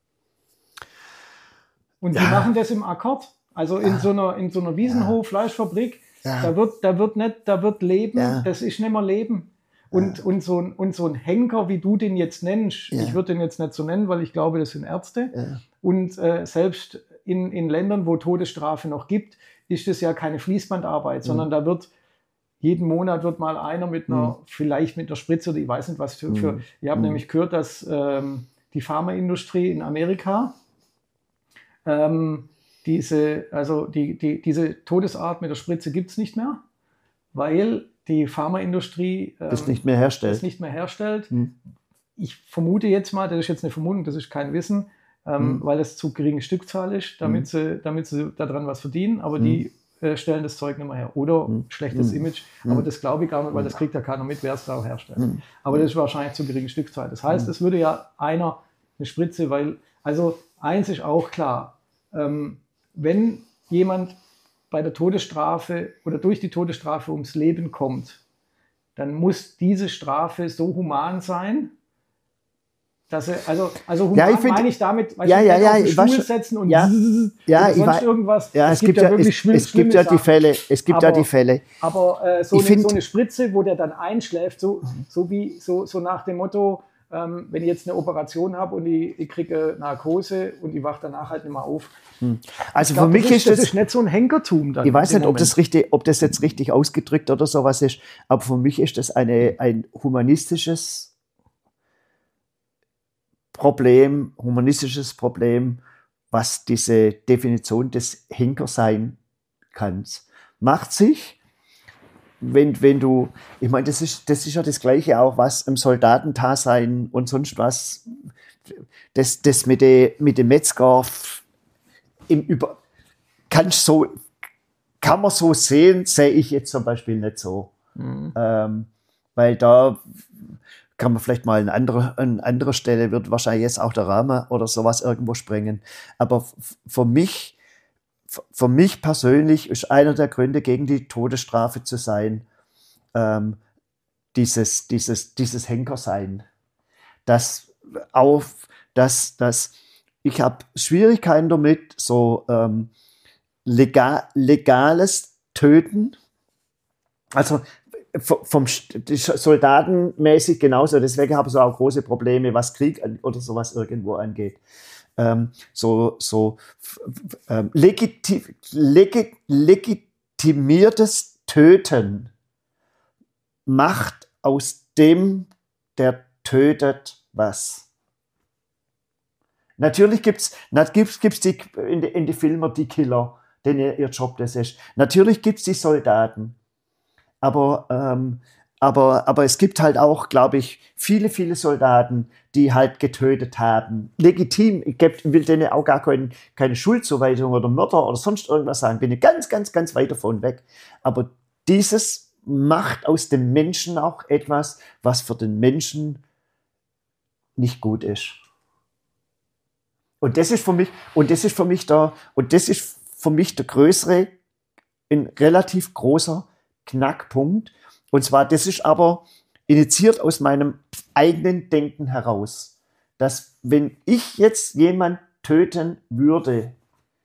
Speaker 2: Und ja. die machen das im Akkord. Also in, ja. so, einer, in so einer Wiesenhof-Fleischfabrik, ja. da, wird, da wird nicht, da wird Leben, ja. das ist nicht mehr Leben. Und, ja. und, so ein, und so ein Henker, wie du den jetzt nennst, ja. ich würde den jetzt nicht so nennen, weil ich glaube, das sind Ärzte. Ja. Und äh, selbst in, in Ländern, wo Todesstrafe noch gibt, ist das ja keine Fließbandarbeit, mhm. sondern da wird jeden Monat wird mal einer mit einer, mhm. vielleicht mit einer Spritze oder ich weiß nicht was für. für. Ich habe mhm. nämlich gehört, dass ähm, die Pharmaindustrie in Amerika ähm, diese, also die, die, diese Todesart mit der Spritze gibt es nicht mehr, weil die Pharmaindustrie ähm,
Speaker 1: das nicht mehr herstellt.
Speaker 2: Das nicht mehr herstellt. Hm. Ich vermute jetzt mal, das ist jetzt eine Vermutung, das ist kein Wissen, ähm, hm. weil es zu geringe Stückzahl ist, damit, hm. sie, damit sie daran was verdienen, aber hm. die äh, stellen das Zeug nicht mehr her. Oder hm. schlechtes hm. Image, hm. aber das glaube ich gar nicht, weil das kriegt ja keiner mit, wer es da auch herstellt. Hm. Aber das ist wahrscheinlich zu geringe Stückzahl. Das heißt, hm. es würde ja einer eine Spritze, weil, also eins ist auch klar, ähm, wenn jemand bei der Todesstrafe oder durch die Todesstrafe ums Leben kommt, dann muss diese Strafe so human sein, dass er, also, also human ja, ich find, meine ich damit, weil
Speaker 1: ja,
Speaker 2: ich
Speaker 1: ja, ja,
Speaker 2: auf den
Speaker 1: ich
Speaker 2: Stuhl
Speaker 1: weiß,
Speaker 2: setzen und
Speaker 1: ja, ja,
Speaker 2: oder sonst
Speaker 1: weiß,
Speaker 2: irgendwas.
Speaker 1: Ja, es, es gibt, gibt ja wirklich es, schlimm, es gibt ja die Fälle, es gibt aber, ja die Fälle.
Speaker 2: Aber äh, so, eine, find, so eine Spritze, wo der dann einschläft, so, so wie so, so nach dem Motto, ähm, wenn ich jetzt eine Operation habe und ich, ich kriege Narkose und ich wache danach halt nicht mehr auf.
Speaker 1: Hm. Also
Speaker 2: glaub,
Speaker 1: für mich
Speaker 2: das ist,
Speaker 1: ist das,
Speaker 2: das ist nicht so ein Henkertum. Dann
Speaker 1: ich weiß nicht, ob
Speaker 2: Moment.
Speaker 1: das, richtig, ob das jetzt richtig ausgedrückt oder sowas ist, aber für mich ist das eine, ein humanistisches Problem, humanistisches Problem, was diese Definition des Henkersein kann. Macht sich, wenn, wenn du, ich meine, das ist, das ist ja das Gleiche auch, was im Soldatendasein und sonst was, das, das mit dem mit dem Metzger im Über, kannst so, kann man so sehen, sehe ich jetzt zum Beispiel nicht so. Mhm. Ähm, weil da kann man vielleicht mal an anderer, an anderer Stelle, wird wahrscheinlich jetzt auch der Rahmen oder sowas irgendwo sprengen. Aber für mich, für mich persönlich ist einer der Gründe, gegen die Todesstrafe zu sein, ähm, dieses, dieses, dieses Henkersein. Das auf, das, das, ich habe Schwierigkeiten damit, so ähm, legal, legales Töten. Also vom Soldatenmäßig genauso, deswegen habe ich so auch große Probleme, was Krieg oder sowas irgendwo angeht. Ähm, so so ähm, legiti legi legitimiertes Töten macht aus dem, der tötet, was. Natürlich gibt es gibt's, gibt's die, in den in die Filmen die Killer, denen ihr, ihr Job das ist. Natürlich gibt es die Soldaten. Aber, ähm, aber, aber es gibt halt auch, glaube ich, viele, viele Soldaten, die halt getötet haben. Legitim, ich will denen auch gar kein, keine Schuldzuweisung oder Mörder oder sonst irgendwas sagen. Bin ich ganz, ganz, ganz weit davon weg. Aber dieses macht aus dem Menschen auch etwas, was für den Menschen nicht gut ist. Und das ist für mich, und das ist für mich der, und das ist für mich der größere, ein relativ großer Knackpunkt. Und zwar, das ist aber initiiert aus meinem eigenen Denken heraus, dass wenn ich jetzt jemand töten würde,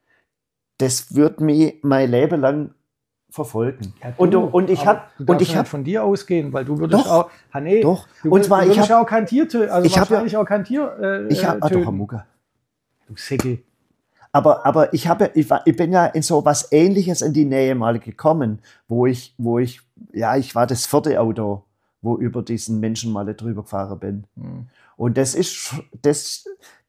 Speaker 1: das würde mich mein Leben lang verfolgen.
Speaker 2: Ja, du,
Speaker 1: und, und ich habe
Speaker 2: und ich
Speaker 1: habe
Speaker 2: von dir ausgehen, weil du würdest
Speaker 1: doch,
Speaker 2: auch, ah, nee,
Speaker 1: doch.
Speaker 2: Du,
Speaker 1: und zwar
Speaker 2: du würdest
Speaker 1: ich habe
Speaker 2: auch kein Tier töten, also
Speaker 1: ich
Speaker 2: wahrscheinlich
Speaker 1: hab,
Speaker 2: auch kein Tier äh,
Speaker 1: ich habe
Speaker 2: töten.
Speaker 1: doch Mucke.
Speaker 2: Du Säckel.
Speaker 1: Aber, aber ich, habe, ich, war, ich bin ja in so was Ähnliches in die Nähe mal gekommen, wo ich, wo ich, ja, ich war das vierte Auto, wo über diesen Menschen mal drüber gefahren bin. Mhm. Und das ist, das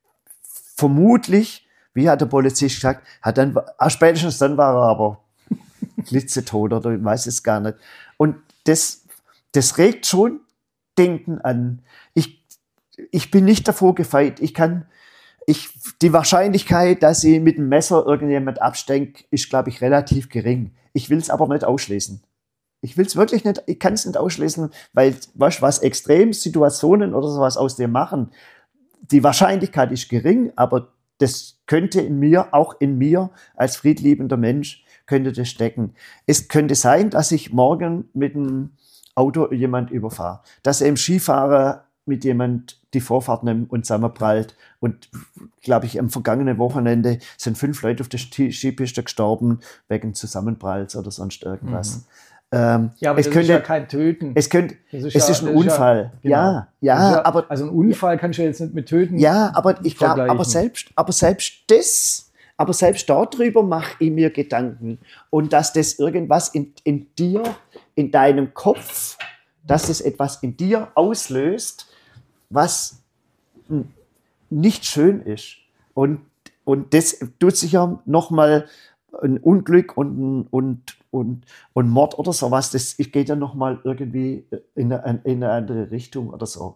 Speaker 1: vermutlich, wie hat der Polizist gesagt, hat dann, spätestens dann war er aber glitzetot oder ich weiß es gar nicht. Und das, das regt schon Denken an. Ich, ich bin nicht davor gefeit. Ich kann, Ich, die Wahrscheinlichkeit, dass ich mit dem Messer irgendjemand abstecke, ist, glaube ich, relativ gering. Ich will es aber nicht ausschließen. Ich will es wirklich nicht, ich kann es nicht ausschließen, weil, weißt du, was Extremsituationen oder sowas aus dem machen, die Wahrscheinlichkeit ist gering, aber das könnte in mir, auch in mir als friedliebender Mensch, könnte das stecken. Es könnte sein, dass ich morgen mit dem Auto jemand überfahre, dass er im Skifahrer mit jemand die Vorfahrt nimmt und zusammenprallt. Und, glaube ich, am vergangenen Wochenende sind fünf Leute auf der Skipiste gestorben wegen Zusammenpralls oder sonst irgendwas. Mhm. Ähm,
Speaker 2: ja, aber
Speaker 1: es
Speaker 2: das
Speaker 1: könnte,
Speaker 2: ist ja kein Töten.
Speaker 1: Es, könnte,
Speaker 2: ist
Speaker 1: es
Speaker 2: ja,
Speaker 1: ist ein Unfall. Ist ja, genau. ja, ja,
Speaker 2: ja,
Speaker 1: aber...
Speaker 2: Also ein Unfall kannst du jetzt nicht mit Töten
Speaker 1: Ja, aber ich glaube, aber selbst, aber selbst das, aber selbst darüber mache ich mir Gedanken. Und dass das irgendwas in, in dir, in deinem Kopf, dass es etwas in dir auslöst, was nicht schön ist. Und, und das tut sich ja nochmal ein Unglück und, und, und, und Mord oder sowas, das geht ja nochmal irgendwie in eine, in eine andere Richtung oder so.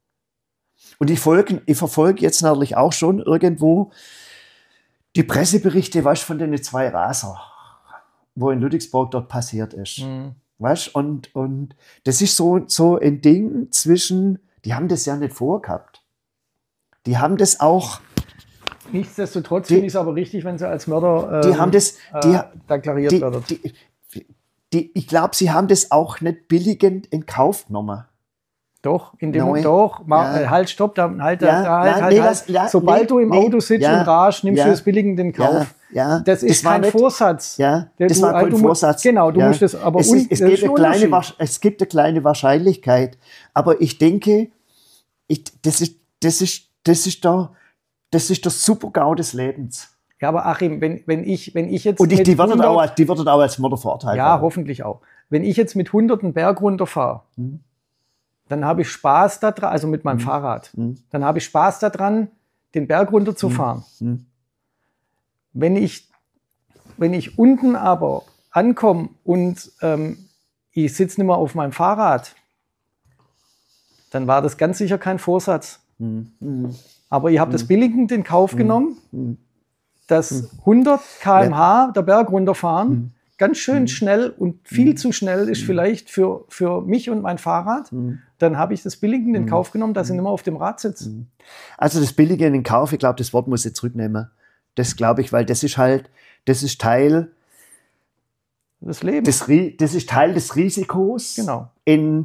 Speaker 1: Und ich, folge, ich verfolge jetzt natürlich auch schon irgendwo die Presseberichte, weißt, von den zwei Raser, wo in Ludwigsburg dort passiert ist. Mhm. Weißt, und, und das ist so, so ein Ding zwischen, die haben das ja nicht vorgehabt. Die haben das auch.
Speaker 2: Nichtsdestotrotz finde ich es aber richtig, wenn sie als Mörder
Speaker 1: ähm, die haben das, die,
Speaker 2: äh, deklariert
Speaker 1: die,
Speaker 2: werden.
Speaker 1: Die, die, ich glaube, sie haben das auch nicht billigend in Kauf genommen.
Speaker 2: Doch, in dem Moment, doch, mal, ja. halt, stopp, da, halt,
Speaker 1: ja,
Speaker 2: da, halt,
Speaker 1: ja,
Speaker 2: halt,
Speaker 1: nee,
Speaker 2: halt.
Speaker 1: Was, ja,
Speaker 2: Sobald
Speaker 1: nee,
Speaker 2: du im
Speaker 1: nee,
Speaker 2: Auto sitzt
Speaker 1: ja,
Speaker 2: und rasch, nimmst
Speaker 1: ja,
Speaker 2: du das billigend in Kauf.
Speaker 1: Ja, ja,
Speaker 2: das ist
Speaker 1: das
Speaker 2: kein
Speaker 1: nicht,
Speaker 2: Vorsatz.
Speaker 1: Ja, das
Speaker 2: du,
Speaker 1: war kein
Speaker 2: du,
Speaker 1: Vorsatz.
Speaker 2: Genau, du
Speaker 1: ja.
Speaker 2: musst das, aber
Speaker 1: es,
Speaker 2: un,
Speaker 1: ist, es,
Speaker 2: das
Speaker 1: gibt eine kleine, es gibt eine kleine Wahrscheinlichkeit, aber ich denke, ich, das ist, das ist, das ist der, das ist der Super-GAU des Lebens.
Speaker 2: Ja, aber Achim, wenn, wenn, ich, wenn ich jetzt.
Speaker 1: Und ich, die wird
Speaker 2: hundert,
Speaker 1: auch, die wird auch als Mördervorteil.
Speaker 2: Ja, haben. Hoffentlich auch. Wenn ich jetzt mit hundert einen Berg runterfahre, hm. dann habe ich Spaß daran, also mit meinem hm. Fahrrad, hm. dann habe ich Spaß daran, den Berg runterzufahren. Hm. Wenn ich, wenn ich unten aber ankomme und ähm, ich sitze nicht mehr auf meinem Fahrrad, dann war das ganz sicher kein Vorsatz. Hm. Hm. Aber ich habe hm. das billigend in Kauf hm. genommen, hm. dass hm. hundert Kilometer pro Stunde ja. der Berg runterfahren, hm. ganz schön hm. schnell und viel hm. zu schnell ist hm. vielleicht für, für mich und mein Fahrrad, hm. dann habe ich das billigend in Kauf genommen, dass ich nicht mehr auf dem Rad sitze.
Speaker 1: Also das Billige in den Kauf, ich glaube, das Wort muss ich zurücknehmen. Das glaube ich, weil das ist halt, das ist Teil
Speaker 2: des Lebens.
Speaker 1: Des, das ist Teil des Risikos,
Speaker 2: genau.
Speaker 1: in,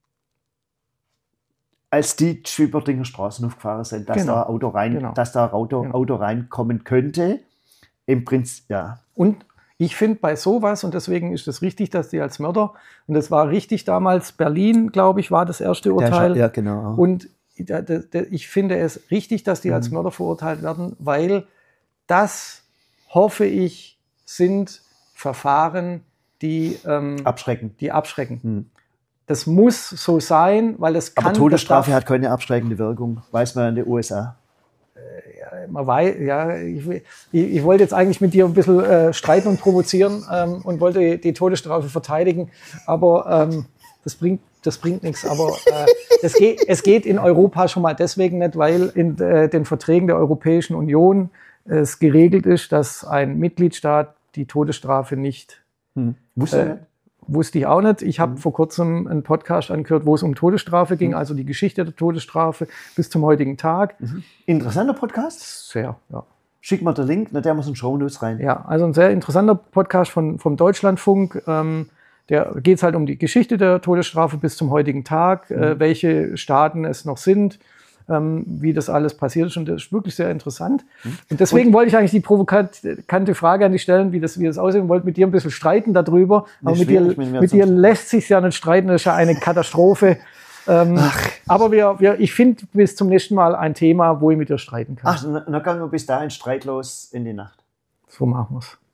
Speaker 1: als die Schwieberdinger Straßen aufgefahren sind, dass
Speaker 2: genau.
Speaker 1: da Auto rein,
Speaker 2: genau.
Speaker 1: dass da Auto,
Speaker 2: genau.
Speaker 1: Auto reinkommen könnte. Im Prinzip, ja.
Speaker 2: Und ich finde bei sowas, und deswegen ist es richtig, dass die als Mörder, und das war richtig damals, Berlin, glaube ich, war das erste Urteil.
Speaker 1: Ja, genau.
Speaker 2: Und ich finde es richtig, dass die mhm. als Mörder verurteilt werden, weil das, hoffe ich, sind Verfahren, die ähm,
Speaker 1: abschrecken.
Speaker 2: Die abschrecken. Mhm. Das muss so sein, weil es kann...
Speaker 1: Aber Todesstrafe hat keine abschreckende Wirkung, weiß man in den U S A.
Speaker 2: Ja, man weiß, ja, ich, ich, ich wollte jetzt eigentlich mit dir ein bisschen äh, streiten und provozieren ähm, und wollte die, die Todesstrafe verteidigen, aber ähm, das bringt das bringt nichts. Aber äh, es, geht, es geht in Europa schon mal deswegen nicht, weil in äh, den Verträgen der Europäischen Union es geregelt ist, dass ein Mitgliedstaat die Todesstrafe nicht...
Speaker 1: Hm. Wusste
Speaker 2: äh, Wusste ich auch nicht. Ich habe mhm. vor kurzem einen Podcast angehört, wo es um Todesstrafe ging, mhm. also die Geschichte der Todesstrafe bis zum heutigen Tag.
Speaker 1: Mhm. Interessanter Podcast?
Speaker 2: Sehr, ja.
Speaker 1: Schick mal den Link, na, der muss in Shownotes rein.
Speaker 2: Ja, also ein sehr interessanter Podcast von, vom Deutschlandfunk. Ähm, der geht es halt um die Geschichte der Todesstrafe bis zum heutigen Tag, mhm. äh, welche Staaten es noch sind, ähm, wie das alles passiert ist. Und das ist wirklich sehr interessant. Mhm. Und deswegen und, wollte ich eigentlich die provokante Frage an dich stellen, wie das, wie das aussehen. Ich wollte mit dir ein bisschen streiten darüber. Aber mit dir, mit dir lässt sich ja nicht streiten. Das ist ja eine Katastrophe. ähm, aber wir, wir, ich finde bis zum nächsten Mal ein Thema, wo ich mit dir streiten kann.
Speaker 1: Ach, dann gehen wir bis dahin streitlos in die Nacht.
Speaker 2: So machen wir es.